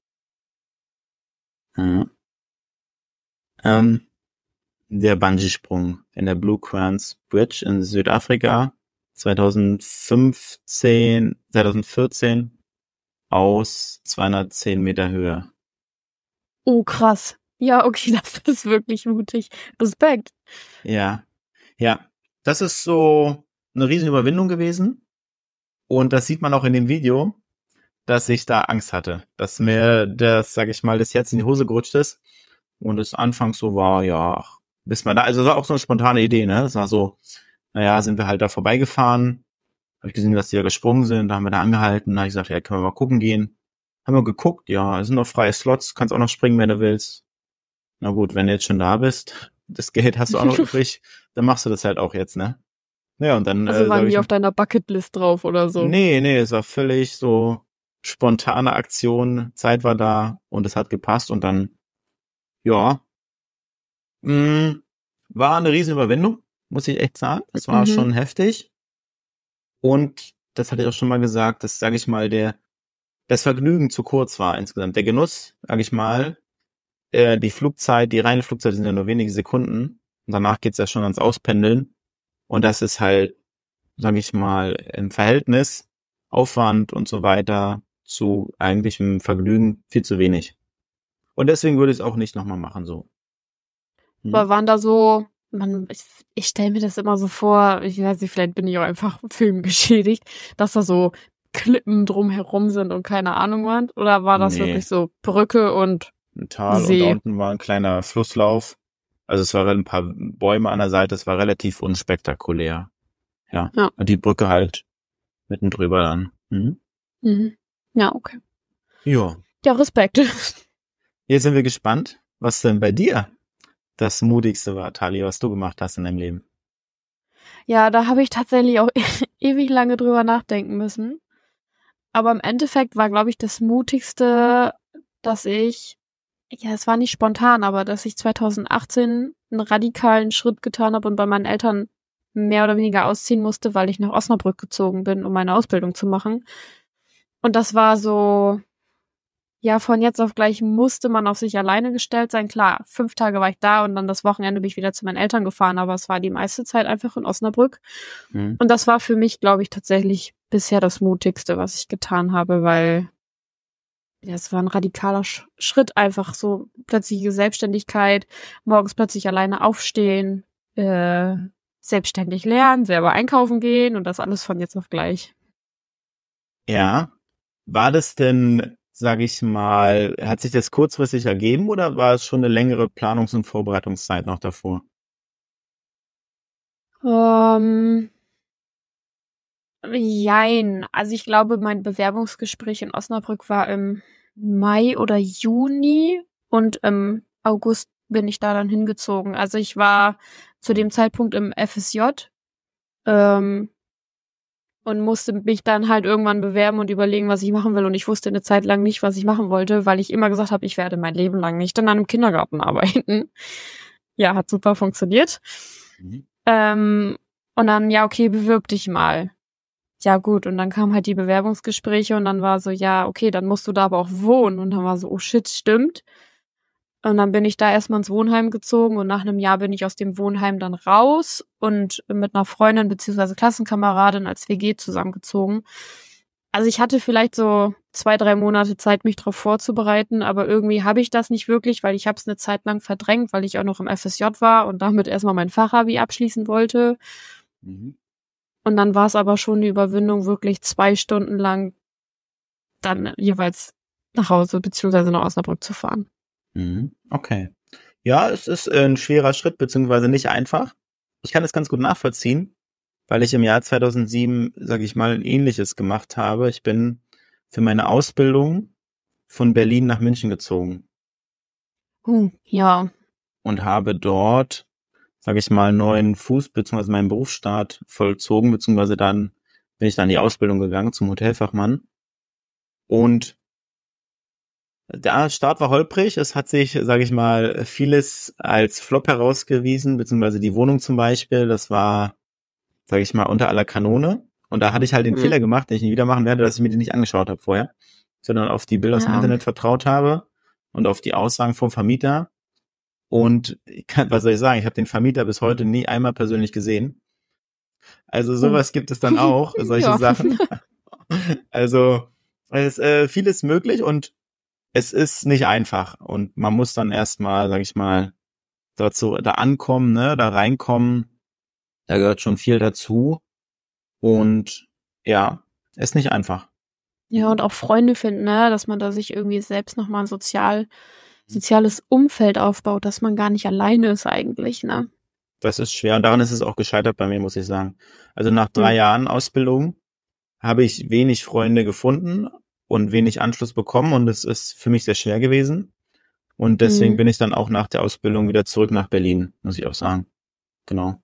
Mhm. Ähm, der Bungee-Sprung in der Blue Crans Bridge in Südafrika zweitausendfünfzehn, zweitausendvierzehn aus zweihundertzehn Meter Höhe. Oh, krass. Ja, okay, das ist wirklich mutig. Respekt. Ja, ja, das ist so eine riesen Überwindung gewesen und das sieht man auch in dem Video, dass ich da Angst hatte, dass mir das, sag ich mal, das Herz in die Hose gerutscht ist und es anfangs so war, ja, bis man da, also das war auch so eine spontane Idee, ne, das war so, naja, sind wir halt da vorbeigefahren, habe ich gesehen, dass die da gesprungen sind, da haben wir da angehalten, da habe ich gesagt, ja, können wir mal gucken gehen, haben wir geguckt, ja, es sind noch freie Slots, kannst auch noch springen, wenn du willst. Na gut, wenn du jetzt schon da bist, das Geld hast du auch noch übrig, dann machst du das halt auch jetzt, ne? Ja, und dann Also äh, waren sag die ich, auf deiner Bucketlist drauf oder so? nee, nee, es war völlig so spontane Aktion, Zeit war da und es hat gepasst und dann, ja, mh, war eine riesen Überwindung, muss ich echt sagen. Es war Mhm. schon heftig und das hatte ich auch schon mal gesagt, dass, sage ich mal, der das Vergnügen zu kurz war insgesamt. Der Genuss, sage ich mal, äh, die Flugzeit, die reine Flugzeit sind ja nur wenige Sekunden und danach geht's ja schon ans Auspendeln und das ist halt, sage ich mal, im Verhältnis Aufwand und so weiter zu eigentlichem Vergnügen viel zu wenig. Und deswegen würde ich es auch nicht nochmal machen so. Hm. Aber waren da so, man, ich, ich stelle mir das immer so vor, ich weiß nicht, vielleicht bin ich auch einfach filmgeschädigt, dass da so Klippen drumherum sind und keine Ahnung was. Oder war das Nee. wirklich so Brücke und Ein Tal See. und da unten war ein kleiner Flusslauf. Also es waren ein paar Bäume an der Seite, es war relativ unspektakulär. Ja. Ja. Und die Brücke halt mitten drüber dann. Mhm. Mhm. Ja, okay. Ja. Ja, Respekt. Jetzt sind wir gespannt, was denn bei dir das Mutigste war, Tali, was du gemacht hast in deinem Leben. Ja, da habe ich tatsächlich auch ewig lange drüber nachdenken müssen. Aber im Endeffekt war, glaube ich, das Mutigste, dass ich, ja, es war nicht spontan, aber dass ich zwanzig achtzehn einen radikalen Schritt getan habe und bei meinen Eltern mehr oder weniger ausziehen musste, weil ich nach Osnabrück gezogen bin, um meine Ausbildung zu machen. Und das war so, ja, von jetzt auf gleich musste man auf sich alleine gestellt sein. Klar, fünf Tage war ich da und dann das Wochenende bin ich wieder zu meinen Eltern gefahren, aber es war die meiste Zeit einfach in Osnabrück. Mhm. Und das war für mich, glaube ich, tatsächlich bisher das Mutigste, was ich getan habe, weil ja, es war ein radikaler Sch- Schritt, einfach so plötzliche Selbstständigkeit, morgens plötzlich alleine aufstehen, äh, selbstständig lernen, selber einkaufen gehen und das alles von jetzt auf gleich. Ja. War das denn, sage ich mal, hat sich das kurzfristig ergeben oder war es schon eine längere Planungs- und Vorbereitungszeit noch davor? Ähm, jein. Also ich glaube, mein Bewerbungsgespräch in Osnabrück war im Mai oder Juni und im August bin ich da dann hingezogen. Also ich war zu dem Zeitpunkt im F S J ähm, und musste mich dann halt irgendwann bewerben und überlegen, was ich machen will. Und ich wusste eine Zeit lang nicht, was ich machen wollte, weil ich immer gesagt habe, ich werde mein Leben lang nicht in einem Kindergarten arbeiten. Ja, hat super funktioniert. Mhm. Ähm, und dann, ja, okay, bewirb dich mal. Ja, gut. Und dann kamen halt die Bewerbungsgespräche und dann war so, ja, okay, dann musst du da aber auch wohnen. Und dann war so, oh shit, stimmt. Und dann bin ich da erstmal ins Wohnheim gezogen und nach einem Jahr bin ich aus dem Wohnheim dann raus und mit einer Freundin beziehungsweise Klassenkameradin als W G zusammengezogen. Also ich hatte vielleicht so zwei, drei Monate Zeit, mich darauf vorzubereiten, aber irgendwie habe ich das nicht wirklich, weil ich habe es eine Zeit lang verdrängt, weil ich auch noch im F S J war und damit erstmal mein Fachabi abschließen wollte. Mhm. Und dann war es aber schon die Überwindung, wirklich zwei Stunden lang dann jeweils nach Hause beziehungsweise nach Osnabrück zu fahren. Mhm. Okay. Ja, es ist ein schwerer Schritt, beziehungsweise nicht einfach. Ich kann es ganz gut nachvollziehen, weil ich im Jahr zweitausendsieben, sage ich mal, ein Ähnliches gemacht habe. Ich bin für meine Ausbildung von Berlin nach München gezogen Uh, ja. und habe dort, sage ich mal, neuen Fuß, beziehungsweise meinen Berufsstart vollzogen, beziehungsweise dann bin ich dann in die Ausbildung gegangen zum Hotelfachmann. Und der Start war holprig. Es hat sich, sage ich mal, vieles als Flop herausgewiesen, beziehungsweise die Wohnung zum Beispiel, das war, sage ich mal, unter aller Kanone. Und da hatte ich halt den Mhm. Fehler gemacht, den ich nie wieder machen werde, dass ich mir die nicht angeschaut habe vorher, sondern auf die Bilder aus dem Ja. Internet vertraut habe und auf die Aussagen vom Vermieter. Und ich kann, was soll ich sagen, ich habe den Vermieter bis heute nie einmal persönlich gesehen. Also sowas gibt es dann auch, solche Ja. Sachen. Also es ist äh, vieles möglich und es ist nicht einfach und man muss dann erstmal, sag ich mal, dazu da ankommen, ne, da reinkommen. Da gehört schon viel dazu und ja, ist nicht einfach. Ja, und auch Freunde finden, ne, dass man da sich irgendwie selbst nochmal ein sozial, soziales Umfeld aufbaut, dass man gar nicht alleine ist eigentlich, ne? Das ist schwer und daran ist es auch gescheitert bei mir, muss ich sagen. Also nach drei Hm. Jahren Ausbildung habe ich wenig Freunde gefunden und wenig Anschluss bekommen und es ist für mich sehr schwer gewesen. Und deswegen Mhm. bin ich dann auch nach der Ausbildung wieder zurück nach Berlin, muss ich auch sagen. Genau.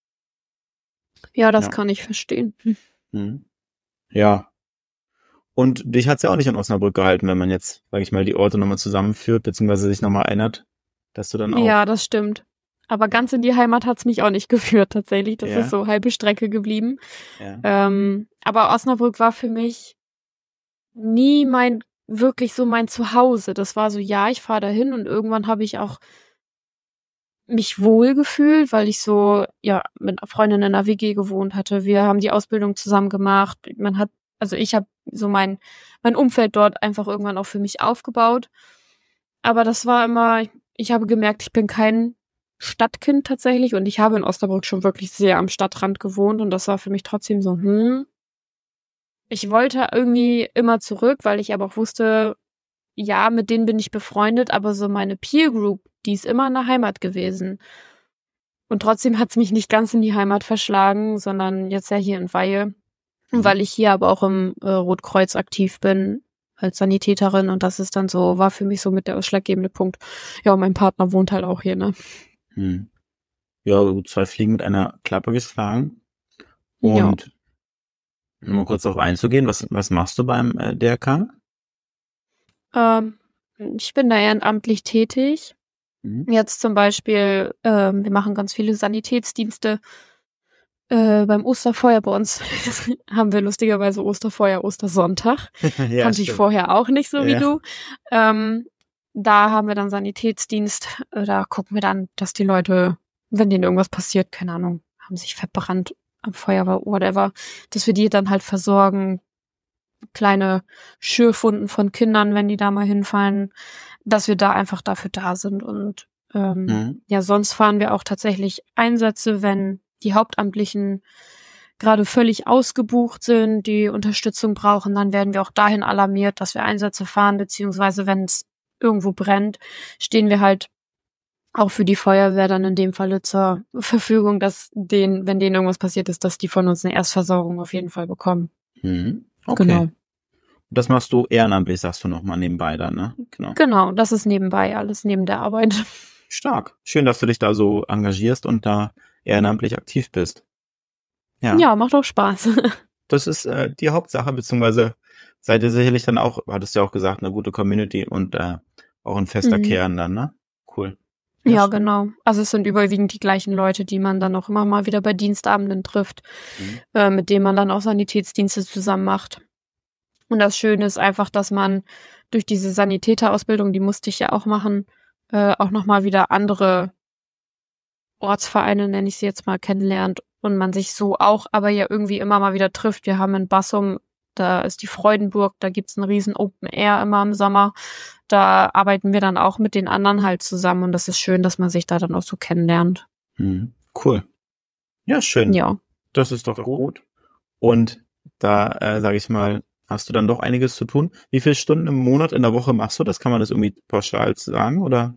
Ja, das Ja. kann ich verstehen. Mhm. Ja. Und dich hat's ja auch nicht in Osnabrück gehalten, wenn man jetzt, sage ich mal, die Orte nochmal zusammenführt, beziehungsweise sich nochmal erinnert, dass du dann auch... Ja, das stimmt. Aber ganz in die Heimat hat's mich auch nicht geführt, tatsächlich. Das Ja. ist so halbe Strecke geblieben. Ja. Ähm, aber Osnabrück war für mich nie mein, wirklich so mein Zuhause. Das war so, ja, ich fahre dahin und irgendwann habe ich auch mich wohl gefühlt, weil ich so, ja, mit einer Freundin in einer W G gewohnt hatte. Wir haben die Ausbildung zusammen gemacht. Man hat, also ich habe so mein, mein Umfeld dort einfach irgendwann auch für mich aufgebaut. Aber das war immer, ich habe gemerkt, ich bin kein Stadtkind tatsächlich und ich habe in Osnabrück schon wirklich sehr am Stadtrand gewohnt und das war für mich trotzdem so, hm. Ich wollte irgendwie immer zurück, weil ich aber auch wusste, ja, mit denen bin ich befreundet, aber so meine Peer Group, die ist immer in der Heimat gewesen. Und trotzdem hat es mich nicht ganz in die Heimat verschlagen, sondern jetzt ja hier in Weihe, mhm. weil ich hier aber auch im äh, Rotkreuz aktiv bin als Sanitäterin und das ist dann so, war für mich so mit der ausschlaggebende Punkt. Ja, und mein Partner wohnt halt auch hier, ne? Hm. Ja, zwei Fliegen mit einer Klappe geschlagen. Und ja. um mal kurz darauf einzugehen, was, was machst du beim äh, D R K? Ähm, ich bin da ehrenamtlich tätig. Mhm. Jetzt zum Beispiel, ähm, wir machen ganz viele Sanitätsdienste. Äh, beim Osterfeuer bei uns haben wir lustigerweise Osterfeuer, Ostersonntag. ja, Kannte ich vorher auch nicht so wie ja. du. Ähm, da haben wir dann Sanitätsdienst. Da gucken wir dann, dass die Leute, wenn denen irgendwas passiert, keine Ahnung, haben sich verbrannt am Feuer oder whatever, dass wir die dann halt versorgen. Kleine Schürfwunden von Kindern, wenn die da mal hinfallen, dass wir da einfach dafür da sind. Und ähm, mhm. ja, sonst fahren wir auch tatsächlich Einsätze, wenn die Hauptamtlichen gerade völlig ausgebucht sind, die Unterstützung brauchen, dann werden wir auch dahin alarmiert, dass wir Einsätze fahren, beziehungsweise wenn es irgendwo brennt, stehen wir halt auch für die Feuerwehr dann in dem Falle zur Verfügung, dass denen, wenn denen irgendwas passiert ist, dass die von uns eine Erstversorgung auf jeden Fall bekommen. Mhm. Okay. Genau. Das machst du ehrenamtlich, sagst du nochmal nebenbei dann, ne? Genau. Genau, das ist nebenbei, alles neben der Arbeit. Stark. Schön, dass du dich da so engagierst und da ehrenamtlich aktiv bist. Ja, ja, macht auch Spaß. Das ist äh, die Hauptsache, beziehungsweise seid ihr sicherlich dann auch, hattest du ja auch gesagt, eine gute Community und äh, auch ein fester mhm. Kern dann, ne? Cool. Ja, ja, genau. Also es sind überwiegend die gleichen Leute, die man dann auch immer mal wieder bei Dienstabenden trifft, mhm. äh, mit denen man dann auch Sanitätsdienste zusammen macht. Und das Schöne ist einfach, dass man durch diese Sanitäterausbildung, die musste ich ja auch machen, äh, auch nochmal wieder andere Ortsvereine, nenne ich sie jetzt mal, kennenlernt und man sich so auch aber ja irgendwie immer mal wieder trifft. Wir haben in Bassum, da ist die Freudenburg, da gibt's einen riesen Open Air immer im Sommer. Da arbeiten wir dann auch mit den anderen halt zusammen und das ist schön, dass man sich da dann auch so kennenlernt. Mhm. Cool. Ja, schön. Ja. Das ist doch gut. Und da, äh, sage ich mal, hast du dann doch einiges zu tun. Wie viele Stunden im Monat, in der Woche machst du das? Kann man das irgendwie pauschal sagen, oder?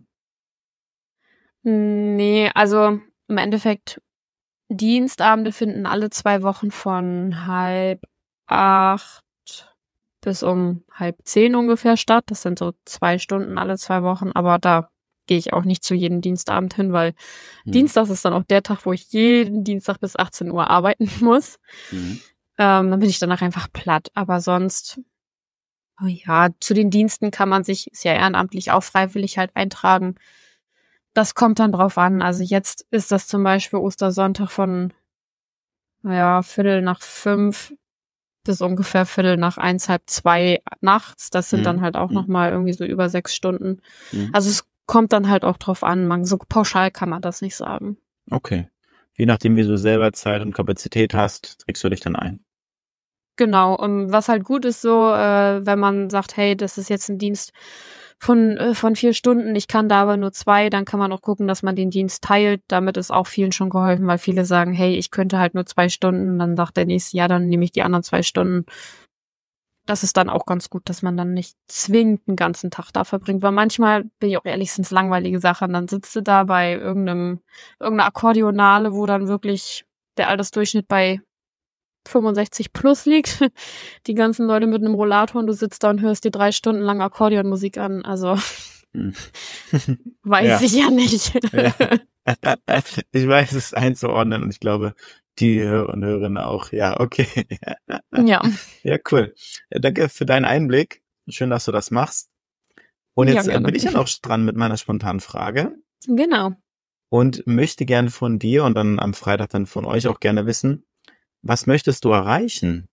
Nee, also im Endeffekt, Dienstabende finden alle zwei Wochen von halb acht bis um halb zehn ungefähr statt. Das sind so zwei Stunden alle zwei Wochen, aber da gehe ich auch nicht zu jedem Dienstabend hin, weil mhm. Dienstag ist dann auch der Tag, wo ich jeden Dienstag bis achtzehn Uhr arbeiten muss. Mhm. Ähm, dann bin ich danach einfach platt. Aber sonst, oh ja, zu den Diensten kann man sich, ist ja ehrenamtlich auch freiwillig halt eintragen. Das kommt dann drauf an. Also jetzt ist das zum Beispiel Ostersonntag von, naja, Viertel nach fünf bis ungefähr Viertel nach eins, halb zwei nachts. Das sind mhm. dann halt auch mhm. nochmal irgendwie so über sechs Stunden. Mhm. Also es kommt dann halt auch drauf an. Man, so pauschal kann man das nicht sagen. Okay. Je nachdem, wie du selber Zeit und Kapazität hast, trägst du dich dann ein. Genau. Und was halt gut ist so, äh, wenn man sagt, hey, das ist jetzt ein Dienst von äh, von vier Stunden, ich kann da aber nur zwei, dann kann man auch gucken, dass man den Dienst teilt. Damit ist auch vielen schon geholfen, weil viele sagen, hey, ich könnte halt nur zwei Stunden. Dann sagt der nächste, ja, dann nehme ich die anderen zwei Stunden. Das ist dann auch ganz gut, dass man dann nicht zwingend den ganzen Tag da verbringt, weil manchmal, bin ich auch ehrlich, sind es langweilige Sachen. Dann sitzt du da bei irgendeinem irgendeiner Akkordeonale, wo dann wirklich der Altersdurchschnitt bei fünfundsechzig plus liegt. Die ganzen Leute mit einem Rollator und du sitzt da und hörst dir drei Stunden lang Akkordeonmusik an. Also hm. weiß ja. ich ja nicht. Ja. Ich weiß es einzuordnen und ich glaube, die Hörer und Hörerinnen auch. Ja, okay. Ja. Ja, cool. Ja, danke für deinen Einblick. Schön, dass du das machst. Und jetzt ja, bin ich ja noch dran mit meiner spontanen Frage. Genau. Und möchte gerne von dir und dann am Freitag dann von euch auch gerne wissen, was möchtest du erreichen?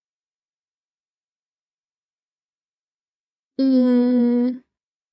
Mm.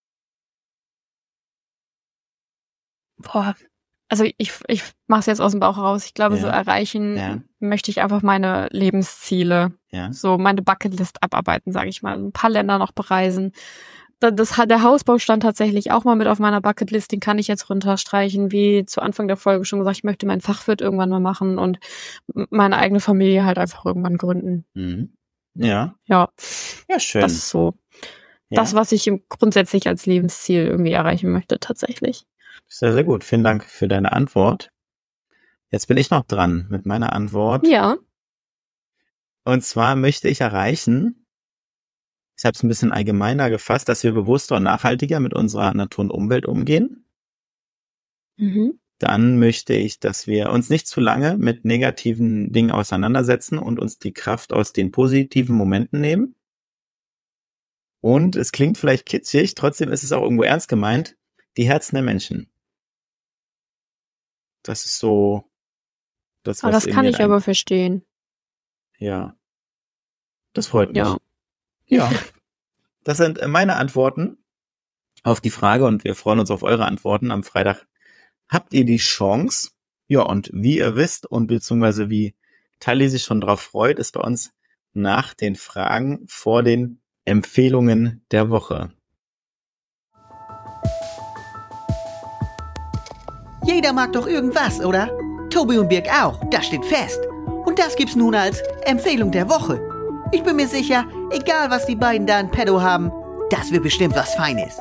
Boah, also ich, ich mache es jetzt aus dem Bauch raus. Ich glaube, ja. so erreichen ja. möchte ich einfach meine Lebensziele, ja. so meine Bucketlist abarbeiten, sage ich mal. Ein paar Länder noch bereisen, das hat der Hausbau stand tatsächlich auch mal mit auf meiner Bucketlist, den kann ich jetzt runterstreichen, wie zu Anfang der Folge schon gesagt, ich möchte meinen Fachwirt irgendwann mal machen und meine eigene Familie halt einfach irgendwann gründen. Mhm. Ja. Ja. Ja, schön. Das ist so ja. das, was ich grundsätzlich als Lebensziel irgendwie erreichen möchte, tatsächlich. Sehr, sehr gut. Vielen Dank für deine Antwort. Jetzt bin ich noch dran mit meiner Antwort. Ja. Und zwar möchte ich erreichen, ich habe es ein bisschen allgemeiner gefasst, dass wir bewusster und nachhaltiger mit unserer Natur und Umwelt umgehen. Mhm. Dann möchte ich, dass wir uns nicht zu lange mit negativen Dingen auseinandersetzen und uns die Kraft aus den positiven Momenten nehmen. Und es klingt vielleicht kitschig, trotzdem ist es auch irgendwo ernst gemeint, die Herzen der Menschen. Das ist so das, was Aber das in kann mir ich ein- aber verstehen. Ja, das freut mich. Ja. Ja, das sind meine Antworten auf die Frage und wir freuen uns auf eure Antworten. Am Freitag habt ihr die Chance. Ja, und wie ihr wisst und beziehungsweise wie Tali sich schon drauf freut, ist bei uns nach den Fragen vor den Empfehlungen der Woche. Jeder mag doch irgendwas, oder? Tobi und Birk auch, das steht fest. Und das gibt's nun als Empfehlung der Woche. Ich bin mir sicher, egal was die beiden da in petto haben, das wird bestimmt was Feines.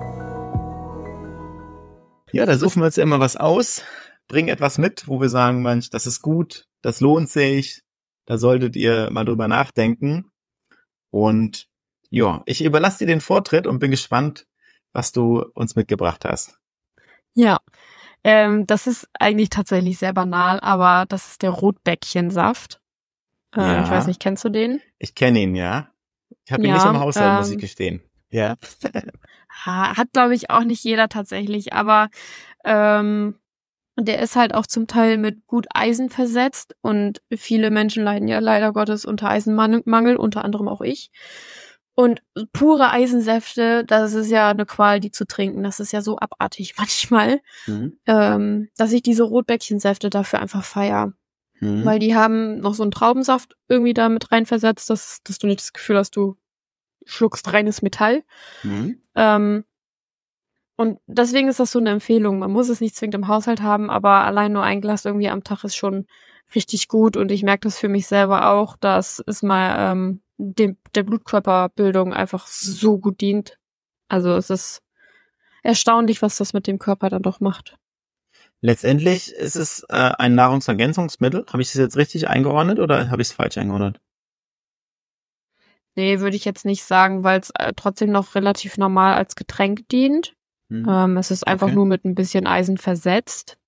Ja, da suchen wir uns immer was aus, bringen etwas mit, wo wir sagen, Mensch, das ist gut, das lohnt sich, da solltet ihr mal drüber nachdenken. Und ja, ich überlasse dir den Vortritt und bin gespannt, was du uns mitgebracht hast. Ja, ähm, das ist eigentlich tatsächlich sehr banal, aber das ist der Rotbäckchensaft. Äh, Ja. Ich weiß nicht, kennst du den? Ich kenne ihn, ja. Ich habe ihn Ja, nicht im Haushalt, muss ich ähm, gestehen. Ja. Ha- Hat, glaube ich, auch nicht jeder tatsächlich, aber ähm, der ist halt auch zum Teil mit gut Eisen versetzt und viele Menschen leiden ja leider Gottes unter Eisenmangel, unter anderem auch ich. Und pure Eisensäfte, das ist ja eine Qual, die zu trinken. Das ist ja so abartig manchmal, Mhm. ähm, dass ich diese Rotbäckchensäfte dafür einfach feier. Mhm. Weil die haben noch so einen Traubensaft irgendwie da mit reinversetzt, dass, dass du nicht das Gefühl hast, du schluckst reines Metall. Mhm. Ähm, und deswegen ist das so eine Empfehlung. Man muss es nicht zwingend im Haushalt haben, aber allein nur ein Glas irgendwie am Tag ist schon richtig gut. Und ich merke das für mich selber auch, dass es mal ähm, dem, der Blutkörperbildung einfach so gut dient. Also es ist erstaunlich, was das mit dem Körper dann doch macht. Letztendlich ist es äh, ein Nahrungsergänzungsmittel. Habe ich das jetzt richtig eingeordnet oder habe ich es falsch eingeordnet? Nee, würde ich jetzt nicht sagen, weil es äh, trotzdem noch relativ normal als Getränk dient. Mhm. Ähm, es ist einfach Okay. nur mit ein bisschen Eisen versetzt.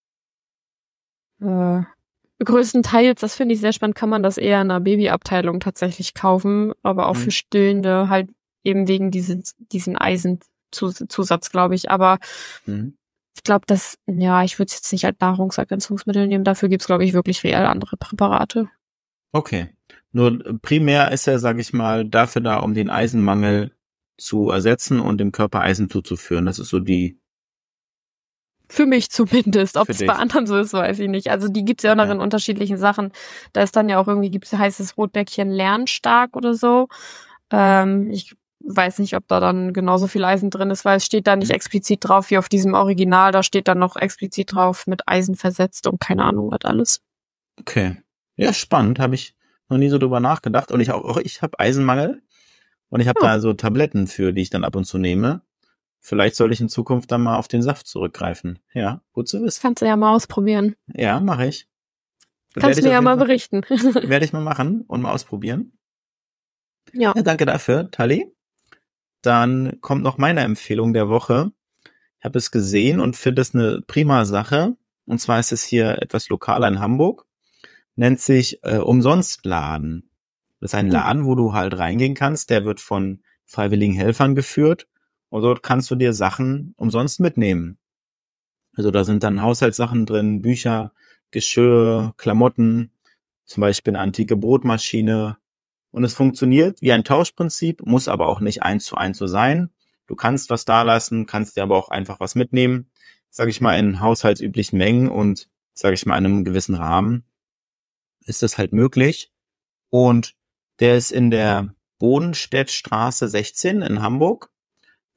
Äh, größtenteils, das finde ich sehr spannend, kann man das eher in einer Babyabteilung tatsächlich kaufen, aber auch Mhm. für Stillende halt eben wegen diesen, diesen Eisenzusatz, glaube ich. Aber Mhm. ich glaube, das, ja, ich würde es jetzt nicht als Nahrungsergänzungsmittel nehmen. Dafür gibt's glaube ich, wirklich reell andere Präparate. Okay. Nur primär ist er, sage ich mal, dafür da, um den Eisenmangel zu ersetzen und dem Körper Eisen zuzuführen. Das ist so die. Für mich zumindest. Ob Für es dich. bei anderen so ist, weiß ich nicht. Also die gibt's ja auch noch Ja. in unterschiedlichen Sachen. Da ist dann ja auch irgendwie, gibt's heißt es Rotbäckchen lernstark oder so. Ähm, ich weiß nicht, ob da dann genauso viel Eisen drin ist, weil es steht da nicht Mhm. explizit drauf wie auf diesem Original. Da steht dann noch explizit drauf mit Eisen versetzt und keine Ahnung was alles. Okay. Ja, spannend. Habe ich noch nie so drüber nachgedacht. Und ich auch, auch ich habe Eisenmangel und ich habe Oh. da so Tabletten für, die ich dann ab und zu nehme. Vielleicht soll ich in Zukunft dann mal auf den Saft zurückgreifen. Ja, gut zu Das wissen. kannst du ja mal ausprobieren. Ja, mache ich. Kannst du mir ja mal berichten. Werde ich mal machen und mal ausprobieren. Ja. Ja, danke dafür, Tali. Dann kommt noch meine Empfehlung der Woche. Ich habe es gesehen und finde es eine prima Sache. Und zwar ist es hier etwas lokaler in Hamburg. Nennt sich äh, Umsonstladen. Das ist ein Mhm. Laden, wo du halt reingehen kannst. Der wird von freiwilligen Helfern geführt. Und dort kannst du dir Sachen umsonst mitnehmen. Also da sind dann Haushaltssachen drin, Bücher, Geschirr, Klamotten, zum Beispiel eine antike Brotmaschine. Und es funktioniert wie ein Tauschprinzip, muss aber auch nicht eins zu eins so sein. Du kannst was da lassen, kannst dir aber auch einfach was mitnehmen, sage ich mal, in haushaltsüblichen Mengen und, sage ich mal, in einem gewissen Rahmen ist das halt möglich. Und der ist in der Bodenstedtstraße sechzehn in Hamburg.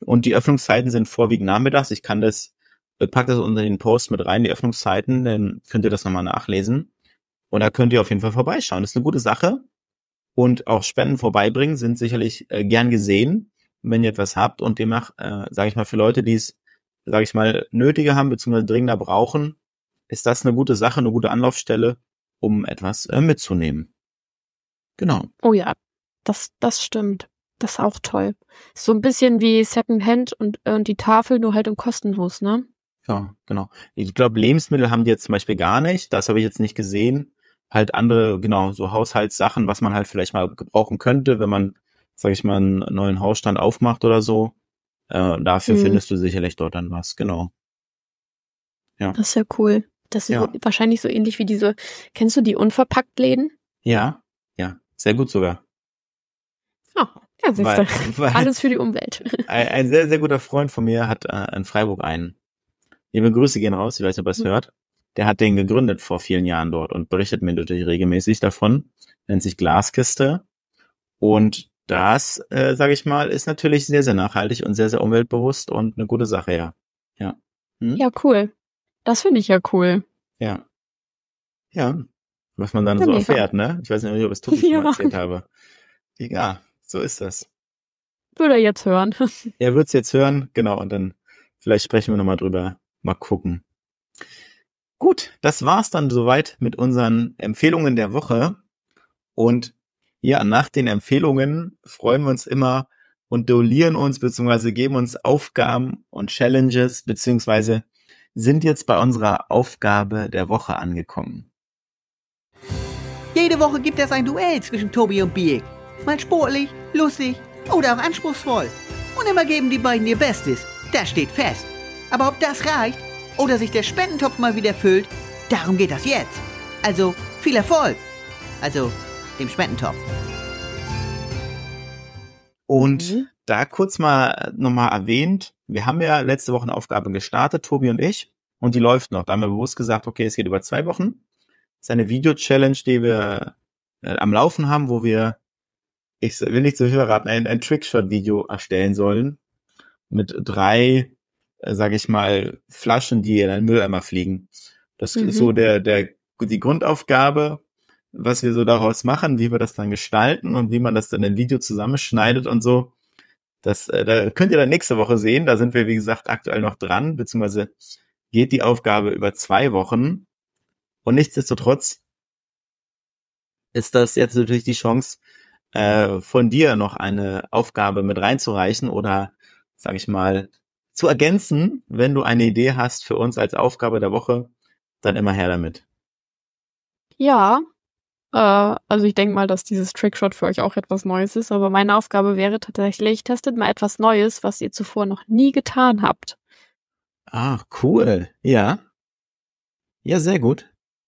Und die Öffnungszeiten sind vorwiegend nachmittags. Ich kann das, pack das unter den Post mit rein, die Öffnungszeiten, dann könnt ihr das nochmal nachlesen. Und da könnt ihr auf jeden Fall vorbeischauen. Das ist eine gute Sache. Und auch Spenden vorbeibringen sind sicherlich äh, gern gesehen, wenn ihr etwas habt. Und demnach, äh, sage ich mal, für Leute, die es, sage ich mal, nötiger haben, beziehungsweise dringender brauchen, ist das eine gute Sache, eine gute Anlaufstelle, um etwas äh, mitzunehmen. Genau. Oh ja, das, das stimmt. Das ist auch toll. So ein bisschen wie Secondhand und, und die Tafel, nur halt im kostenlos, ne? Ja, genau. Ich glaube, Lebensmittel haben die jetzt zum Beispiel gar nicht. Das habe ich jetzt nicht gesehen. Halt andere, genau, so Haushaltssachen, was man halt vielleicht mal gebrauchen könnte, wenn man, sag ich mal, einen neuen Hausstand aufmacht oder so. Äh, dafür Mhm. findest du sicherlich dort dann was, genau. Ja. Das ist ja cool. Das ist Ja. so, wahrscheinlich so ähnlich wie diese, kennst du die Unverpackt-Läden? Ja, ja, sehr gut sogar. Oh, ja, siehst Weil, du. weil Alles für die Umwelt. ein, ein sehr, sehr guter Freund von mir hat äh, in Freiburg einen. Liebe Grüße gehen raus, ich weiß nicht, ob er es Mhm. hört. Der hat den gegründet vor vielen Jahren dort und berichtet mir natürlich regelmäßig davon. Nennt sich Glaskiste. Und das, äh, sage ich mal, ist natürlich sehr, sehr nachhaltig und sehr, sehr umweltbewusst und eine gute Sache, ja. Ja. Hm? Ja, cool. Das finde ich ja cool. Ja. Ja. Was man dann Ja, so mega. erfährt, ne? Ich weiß nicht, ob ich das Tobi schon Ja. mal erzählt habe. Ja, so ist das. Würde er jetzt hören. Er wird's jetzt hören, genau, und dann vielleicht sprechen wir nochmal drüber. Mal gucken. Gut, das war's dann soweit mit unseren Empfehlungen der Woche. Und ja, nach den Empfehlungen freuen wir uns immer und duellieren uns, beziehungsweise geben uns Aufgaben und Challenges, beziehungsweise sind jetzt bei unserer Aufgabe der Woche angekommen. Jede Woche gibt es ein Duell zwischen Tobi und Biek. Mal sportlich, lustig oder auch anspruchsvoll. Und immer geben die beiden ihr Bestes. Das steht fest. Aber ob das reicht oder sich der Spendentopf mal wieder füllt, darum geht das jetzt. Also viel Erfolg. Also dem Spendentopf. Und Mhm. da kurz mal nochmal erwähnt, wir haben ja letzte Woche eine Aufgabe gestartet, Tobi und ich, und die läuft noch. Da haben wir bewusst gesagt, okay, es geht über zwei Wochen. Das ist eine Video-Challenge, die wir äh, am Laufen haben, wo wir, ich will nicht zu viel verraten, ein, ein Trickshot-Video erstellen sollen mit drei, äh, sage ich mal, Flaschen, die in einen Mülleimer fliegen. Das Mhm. ist so der, der, die Grundaufgabe, was wir so daraus machen, wie wir das dann gestalten und wie man das dann in ein Video zusammenschneidet und so. Das, äh, da könnt ihr dann nächste Woche sehen. Da sind wir, wie gesagt, aktuell noch dran, beziehungsweise geht die Aufgabe über zwei Wochen. Und nichtsdestotrotz ist das jetzt natürlich die Chance, äh, von dir noch eine Aufgabe mit reinzureichen oder, sag ich mal, zu ergänzen. Wenn du eine Idee hast für uns als Aufgabe der Woche, dann immer her damit. Ja, äh, also ich denke mal, dass dieses Trickshot für euch auch etwas Neues ist, aber meine Aufgabe wäre tatsächlich, testet mal etwas Neues, was ihr zuvor noch nie getan habt. Ah, cool. Ja. Ja, sehr gut.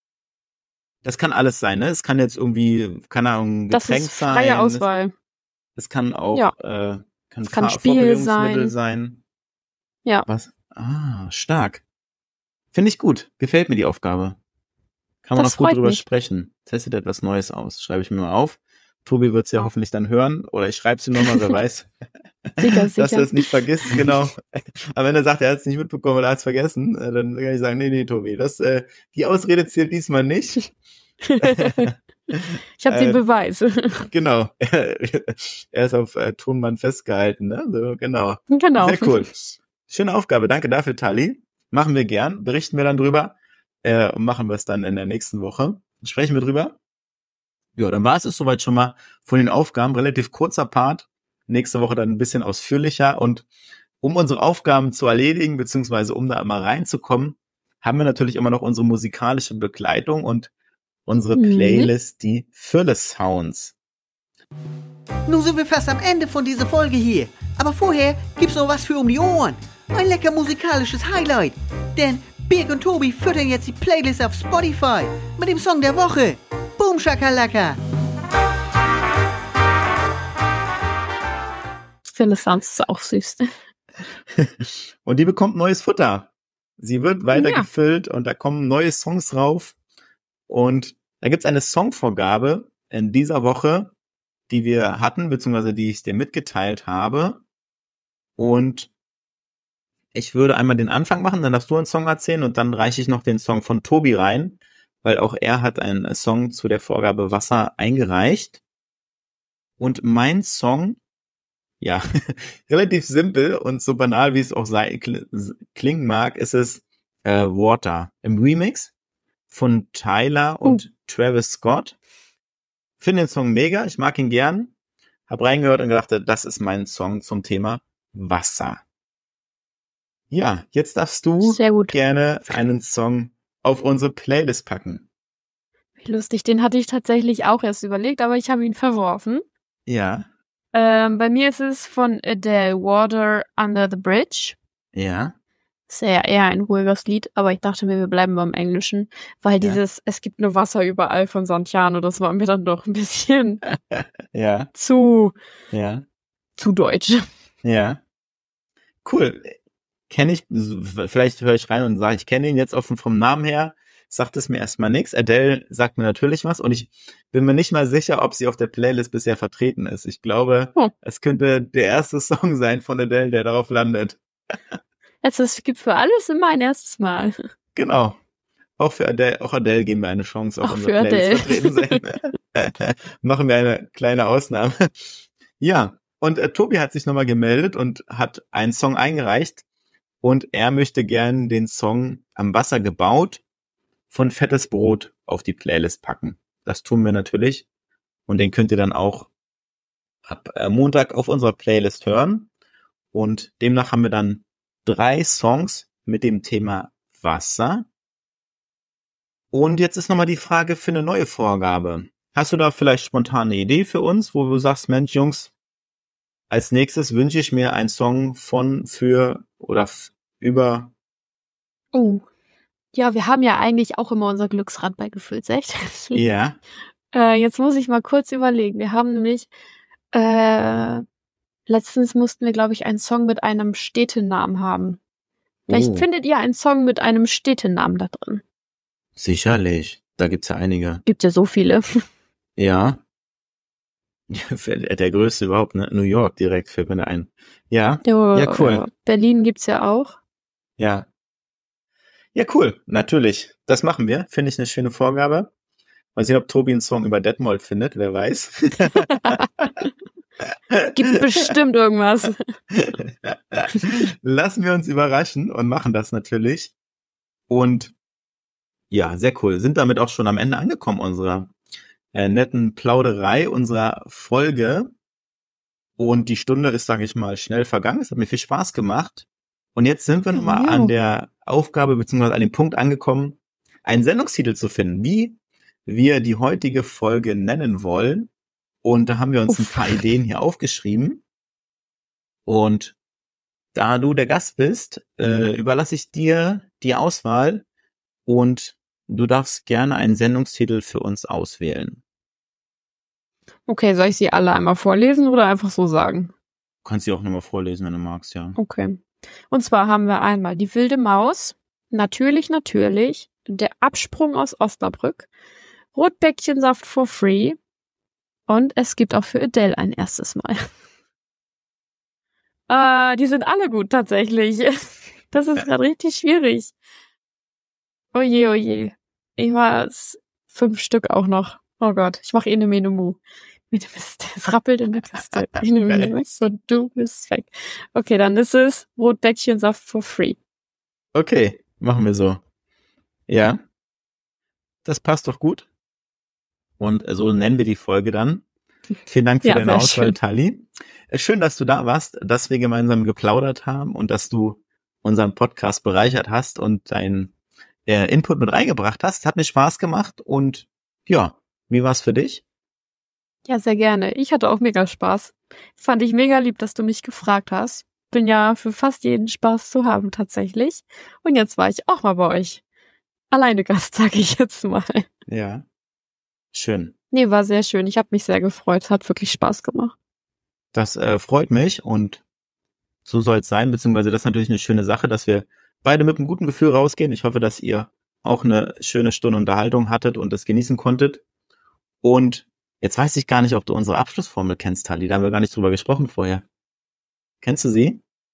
Das kann alles sein, ne? Es kann jetzt irgendwie, keine Ahnung, ein Das Getränk ist freie sein. Auswahl. Es kann auch, Ja. äh, kann, Es kann Fa- Spiel Fortbewegungsmittel sein. sein. Ja. Was? Ah, stark. Finde ich gut. Gefällt mir die Aufgabe. Kann man Das auch gut freut drüber mich. sprechen. Testet etwas Neues aus. Schreibe ich mir mal auf. Tobi wird es ja hoffentlich dann hören. Oder ich schreibe es ihm nochmal, wer weiß. Sicher, Dass sicher. er es nicht vergisst, genau. Aber wenn er sagt, er hat es nicht mitbekommen oder er hat es vergessen, äh, dann kann ich sagen, nee, nee, Tobi, das, äh, die Ausrede zählt diesmal nicht. Ich habe den Äh, Beweis. Genau. Er ist auf äh, Tonband festgehalten, ne? So, genau. Genau. Sehr cool. Schöne Aufgabe. Danke dafür, Tali. Machen wir gern. Berichten wir dann drüber. Äh, und machen wir es dann in der nächsten Woche. Sprechen wir drüber. Ja, dann war es es soweit schon mal von den Aufgaben. Relativ kurzer Part. Nächste Woche dann ein bisschen ausführlicher. Und um unsere Aufgaben zu erledigen, beziehungsweise um da mal reinzukommen, haben wir natürlich immer noch unsere musikalische Begleitung und unsere Mhm. Playlist, die Fülle Sounds. Nun sind wir fast am Ende von dieser Folge hier. Aber vorher gibt's noch was für um die Ohren. Ein lecker musikalisches Highlight. Denn Birk und Tobi füttern jetzt die Playlist auf Spotify mit dem Song der Woche. Boom Shakalaka. Phyllis Sounds ist auch süß. Und die bekommt neues Futter. Sie wird weiter Ja. gefüllt und da kommen neue Songs rauf. Und da gibt's eine Songvorgabe in dieser Woche, die wir hatten, beziehungsweise die ich dir mitgeteilt habe. Und ich würde einmal den Anfang machen, dann darfst du einen Song erzählen und dann reiche ich noch den Song von Tobi rein, weil auch er hat einen Song zu der Vorgabe Wasser eingereicht. Und mein Song, ja, relativ simpel und so banal, wie es auch sei, klingen mag, ist es äh, Water im Remix von Tyler und uh. Travis Scott. Finde den Song mega, ich mag ihn gern. Hab reingehört und gedacht, das ist mein Song zum Thema Wasser. Ja, jetzt darfst du gerne einen Song auf unsere Playlist packen. Wie lustig, den hatte ich tatsächlich auch erst überlegt, aber ich habe ihn verworfen. Ja. Ähm, bei mir ist es von Adele, Water Under the Bridge. Ja. Ist ja eher ein ruhiges Lied, aber ich dachte mir, wir bleiben beim Englischen, weil ja. dieses Es gibt nur Wasser überall von Santiano, das war mir dann doch ein bisschen ja. zu, ja. zu deutsch. Ja. Cool. Kenne ich, vielleicht höre ich rein und sage, ich kenne ihn jetzt auch vom Namen her, sagt es mir erstmal nichts. Adele sagt mir natürlich was und ich bin mir nicht mal sicher, ob sie auf der Playlist bisher vertreten ist. Ich glaube, oh. es könnte der erste Song sein von Adele, der darauf landet. Also es gibt für alles immer ein erstes Mal. Genau. Auch für Adele, auch Adele geben wir eine Chance, auf unserer Playlist vertreten sein. Machen wir eine kleine Ausnahme. Ja, und äh, Tobi hat sich nochmal gemeldet und hat einen Song eingereicht und er möchte gern den Song Am Wasser gebaut von Fettes Brot auf die Playlist packen. Das tun wir natürlich und den könnt ihr dann auch ab äh, Montag auf unserer Playlist hören und demnach haben wir dann drei Songs mit dem Thema Wasser. Und jetzt ist nochmal die Frage für eine neue Vorgabe. Hast du da vielleicht spontan eine Idee für uns, wo du sagst, Mensch, Jungs, als nächstes wünsche ich mir einen Song von, für oder f- über... Oh, ja, wir haben ja eigentlich auch immer unser Glücksrad bei Gefühlt echt. Ja. äh, jetzt muss ich mal kurz überlegen. Wir haben nämlich... Äh, Letztens mussten wir, glaube ich, einen Song mit einem Städtenamen haben. Vielleicht oh. findet ihr einen Song mit einem Städtenamen da drin. Sicherlich. Da gibt's ja einige. Gibt ja so viele. Ja. Der größte überhaupt, ne? New York direkt fällt mir da ein. Ja. Der, ja, cool. Berlin gibt's ja auch. Ja. Ja, cool. Natürlich. Das machen wir. Finde ich eine schöne Vorgabe. Mal sehen, ob Tobi einen Song über Detmold findet. Wer weiß. Gibt bestimmt irgendwas. Lassen wir uns überraschen und machen das natürlich. Und ja, sehr cool. Sind damit auch schon am Ende angekommen unserer äh, netten Plauderei, unserer Folge. Und die Stunde ist, sage ich mal, schnell vergangen. Es hat mir viel Spaß gemacht. Und jetzt sind wir nochmal ja. an der Aufgabe beziehungsweise an dem Punkt angekommen, einen Sendungstitel zu finden, wie wir die heutige Folge nennen wollen. Und da haben wir uns Uff. ein paar Ideen hier aufgeschrieben. Und da du der Gast bist, äh, überlasse ich dir die Auswahl und du darfst gerne einen Sendungstitel für uns auswählen. Okay, soll ich sie alle einmal vorlesen oder einfach so sagen? Du kannst sie auch nochmal vorlesen, wenn du magst, ja. Okay. Und zwar haben wir einmal die wilde Maus, natürlich, natürlich, der Absprung aus Osnabrück, Rotbäckchensaft for free, und es gibt auch für Adele ein erstes Mal. äh, die sind alle gut, tatsächlich. Das ist gerade richtig schwierig. Oje, oje. Ich war fünf Stück auch noch. Oh Gott, ich mache eh eine Menemu. Es rappelt in der Kiste. Ich nehme mir weg, so du bist weg. Okay, dann ist es Rotbäckchensaft for free. Okay, machen wir so. Ja, das passt doch gut. Und so nennen wir die Folge dann. Vielen Dank für ja, deine Auswahl, schön. Tali. Schön, dass du da warst, dass wir gemeinsam geplaudert haben und dass du unseren Podcast bereichert hast und deinen äh, Input mit reingebracht hast. Hat mir Spaß gemacht und ja, wie war's für dich? Ja, sehr gerne. Ich hatte auch mega Spaß. Fand ich mega lieb, dass du mich gefragt hast. Bin ja für fast jeden Spaß zu haben tatsächlich. Und jetzt war ich auch mal bei euch. Alleine Gast, sage ich jetzt mal. Ja. Schön. Nee, war sehr schön. Ich habe mich sehr gefreut. Hat wirklich Spaß gemacht. Das äh, freut mich und so soll es sein, beziehungsweise das ist natürlich eine schöne Sache, dass wir beide mit einem guten Gefühl rausgehen. Ich hoffe, dass ihr auch eine schöne Stunde Unterhaltung hattet und das genießen konntet. Und jetzt weiß ich gar nicht, ob du unsere Abschlussformel kennst, Tali. Da haben wir gar nicht drüber gesprochen vorher. Kennst du sie?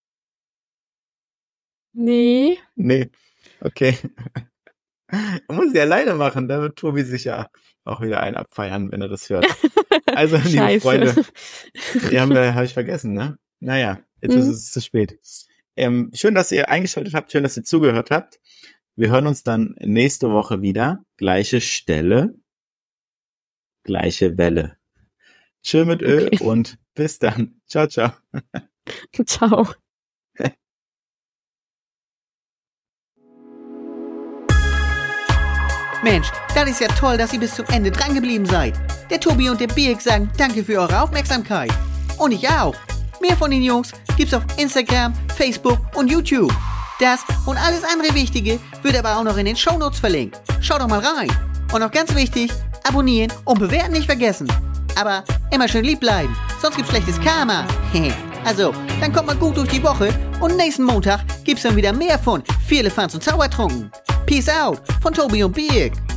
Nee. Nee. Okay. Muss ich alleine machen, da wird Tobi sicher auch wieder einen abfeiern, wenn er das hört. Also, liebe Scheiße. Freunde, die haben wir, habe ich vergessen, ne? Naja, jetzt Mhm. ist es zu spät. Ähm, schön, dass ihr eingeschaltet habt, schön, dass ihr zugehört habt. Wir hören uns dann nächste Woche wieder. Gleiche Stelle, gleiche Welle. Tschö mit Ö Okay. und bis dann. Ciao, ciao. Ciao. Mensch, das ist ja toll, dass ihr bis zum Ende dran geblieben seid. Der Tobi und der Birk sagen danke für eure Aufmerksamkeit. Und ich auch. Mehr von den Jungs gibt's auf Instagram, Facebook und YouTube. Das und alles andere Wichtige wird aber auch noch in den Shownotes verlinkt. Schaut doch mal rein. Und noch ganz wichtig, abonnieren und bewerten nicht vergessen. Aber immer schön lieb bleiben, sonst gibt's schlechtes Karma. Also, dann kommt mal gut durch die Woche und nächsten Montag gibt's dann wieder mehr von Firlefanz und Zaubertrunken. Peace out von Tobi und Birk.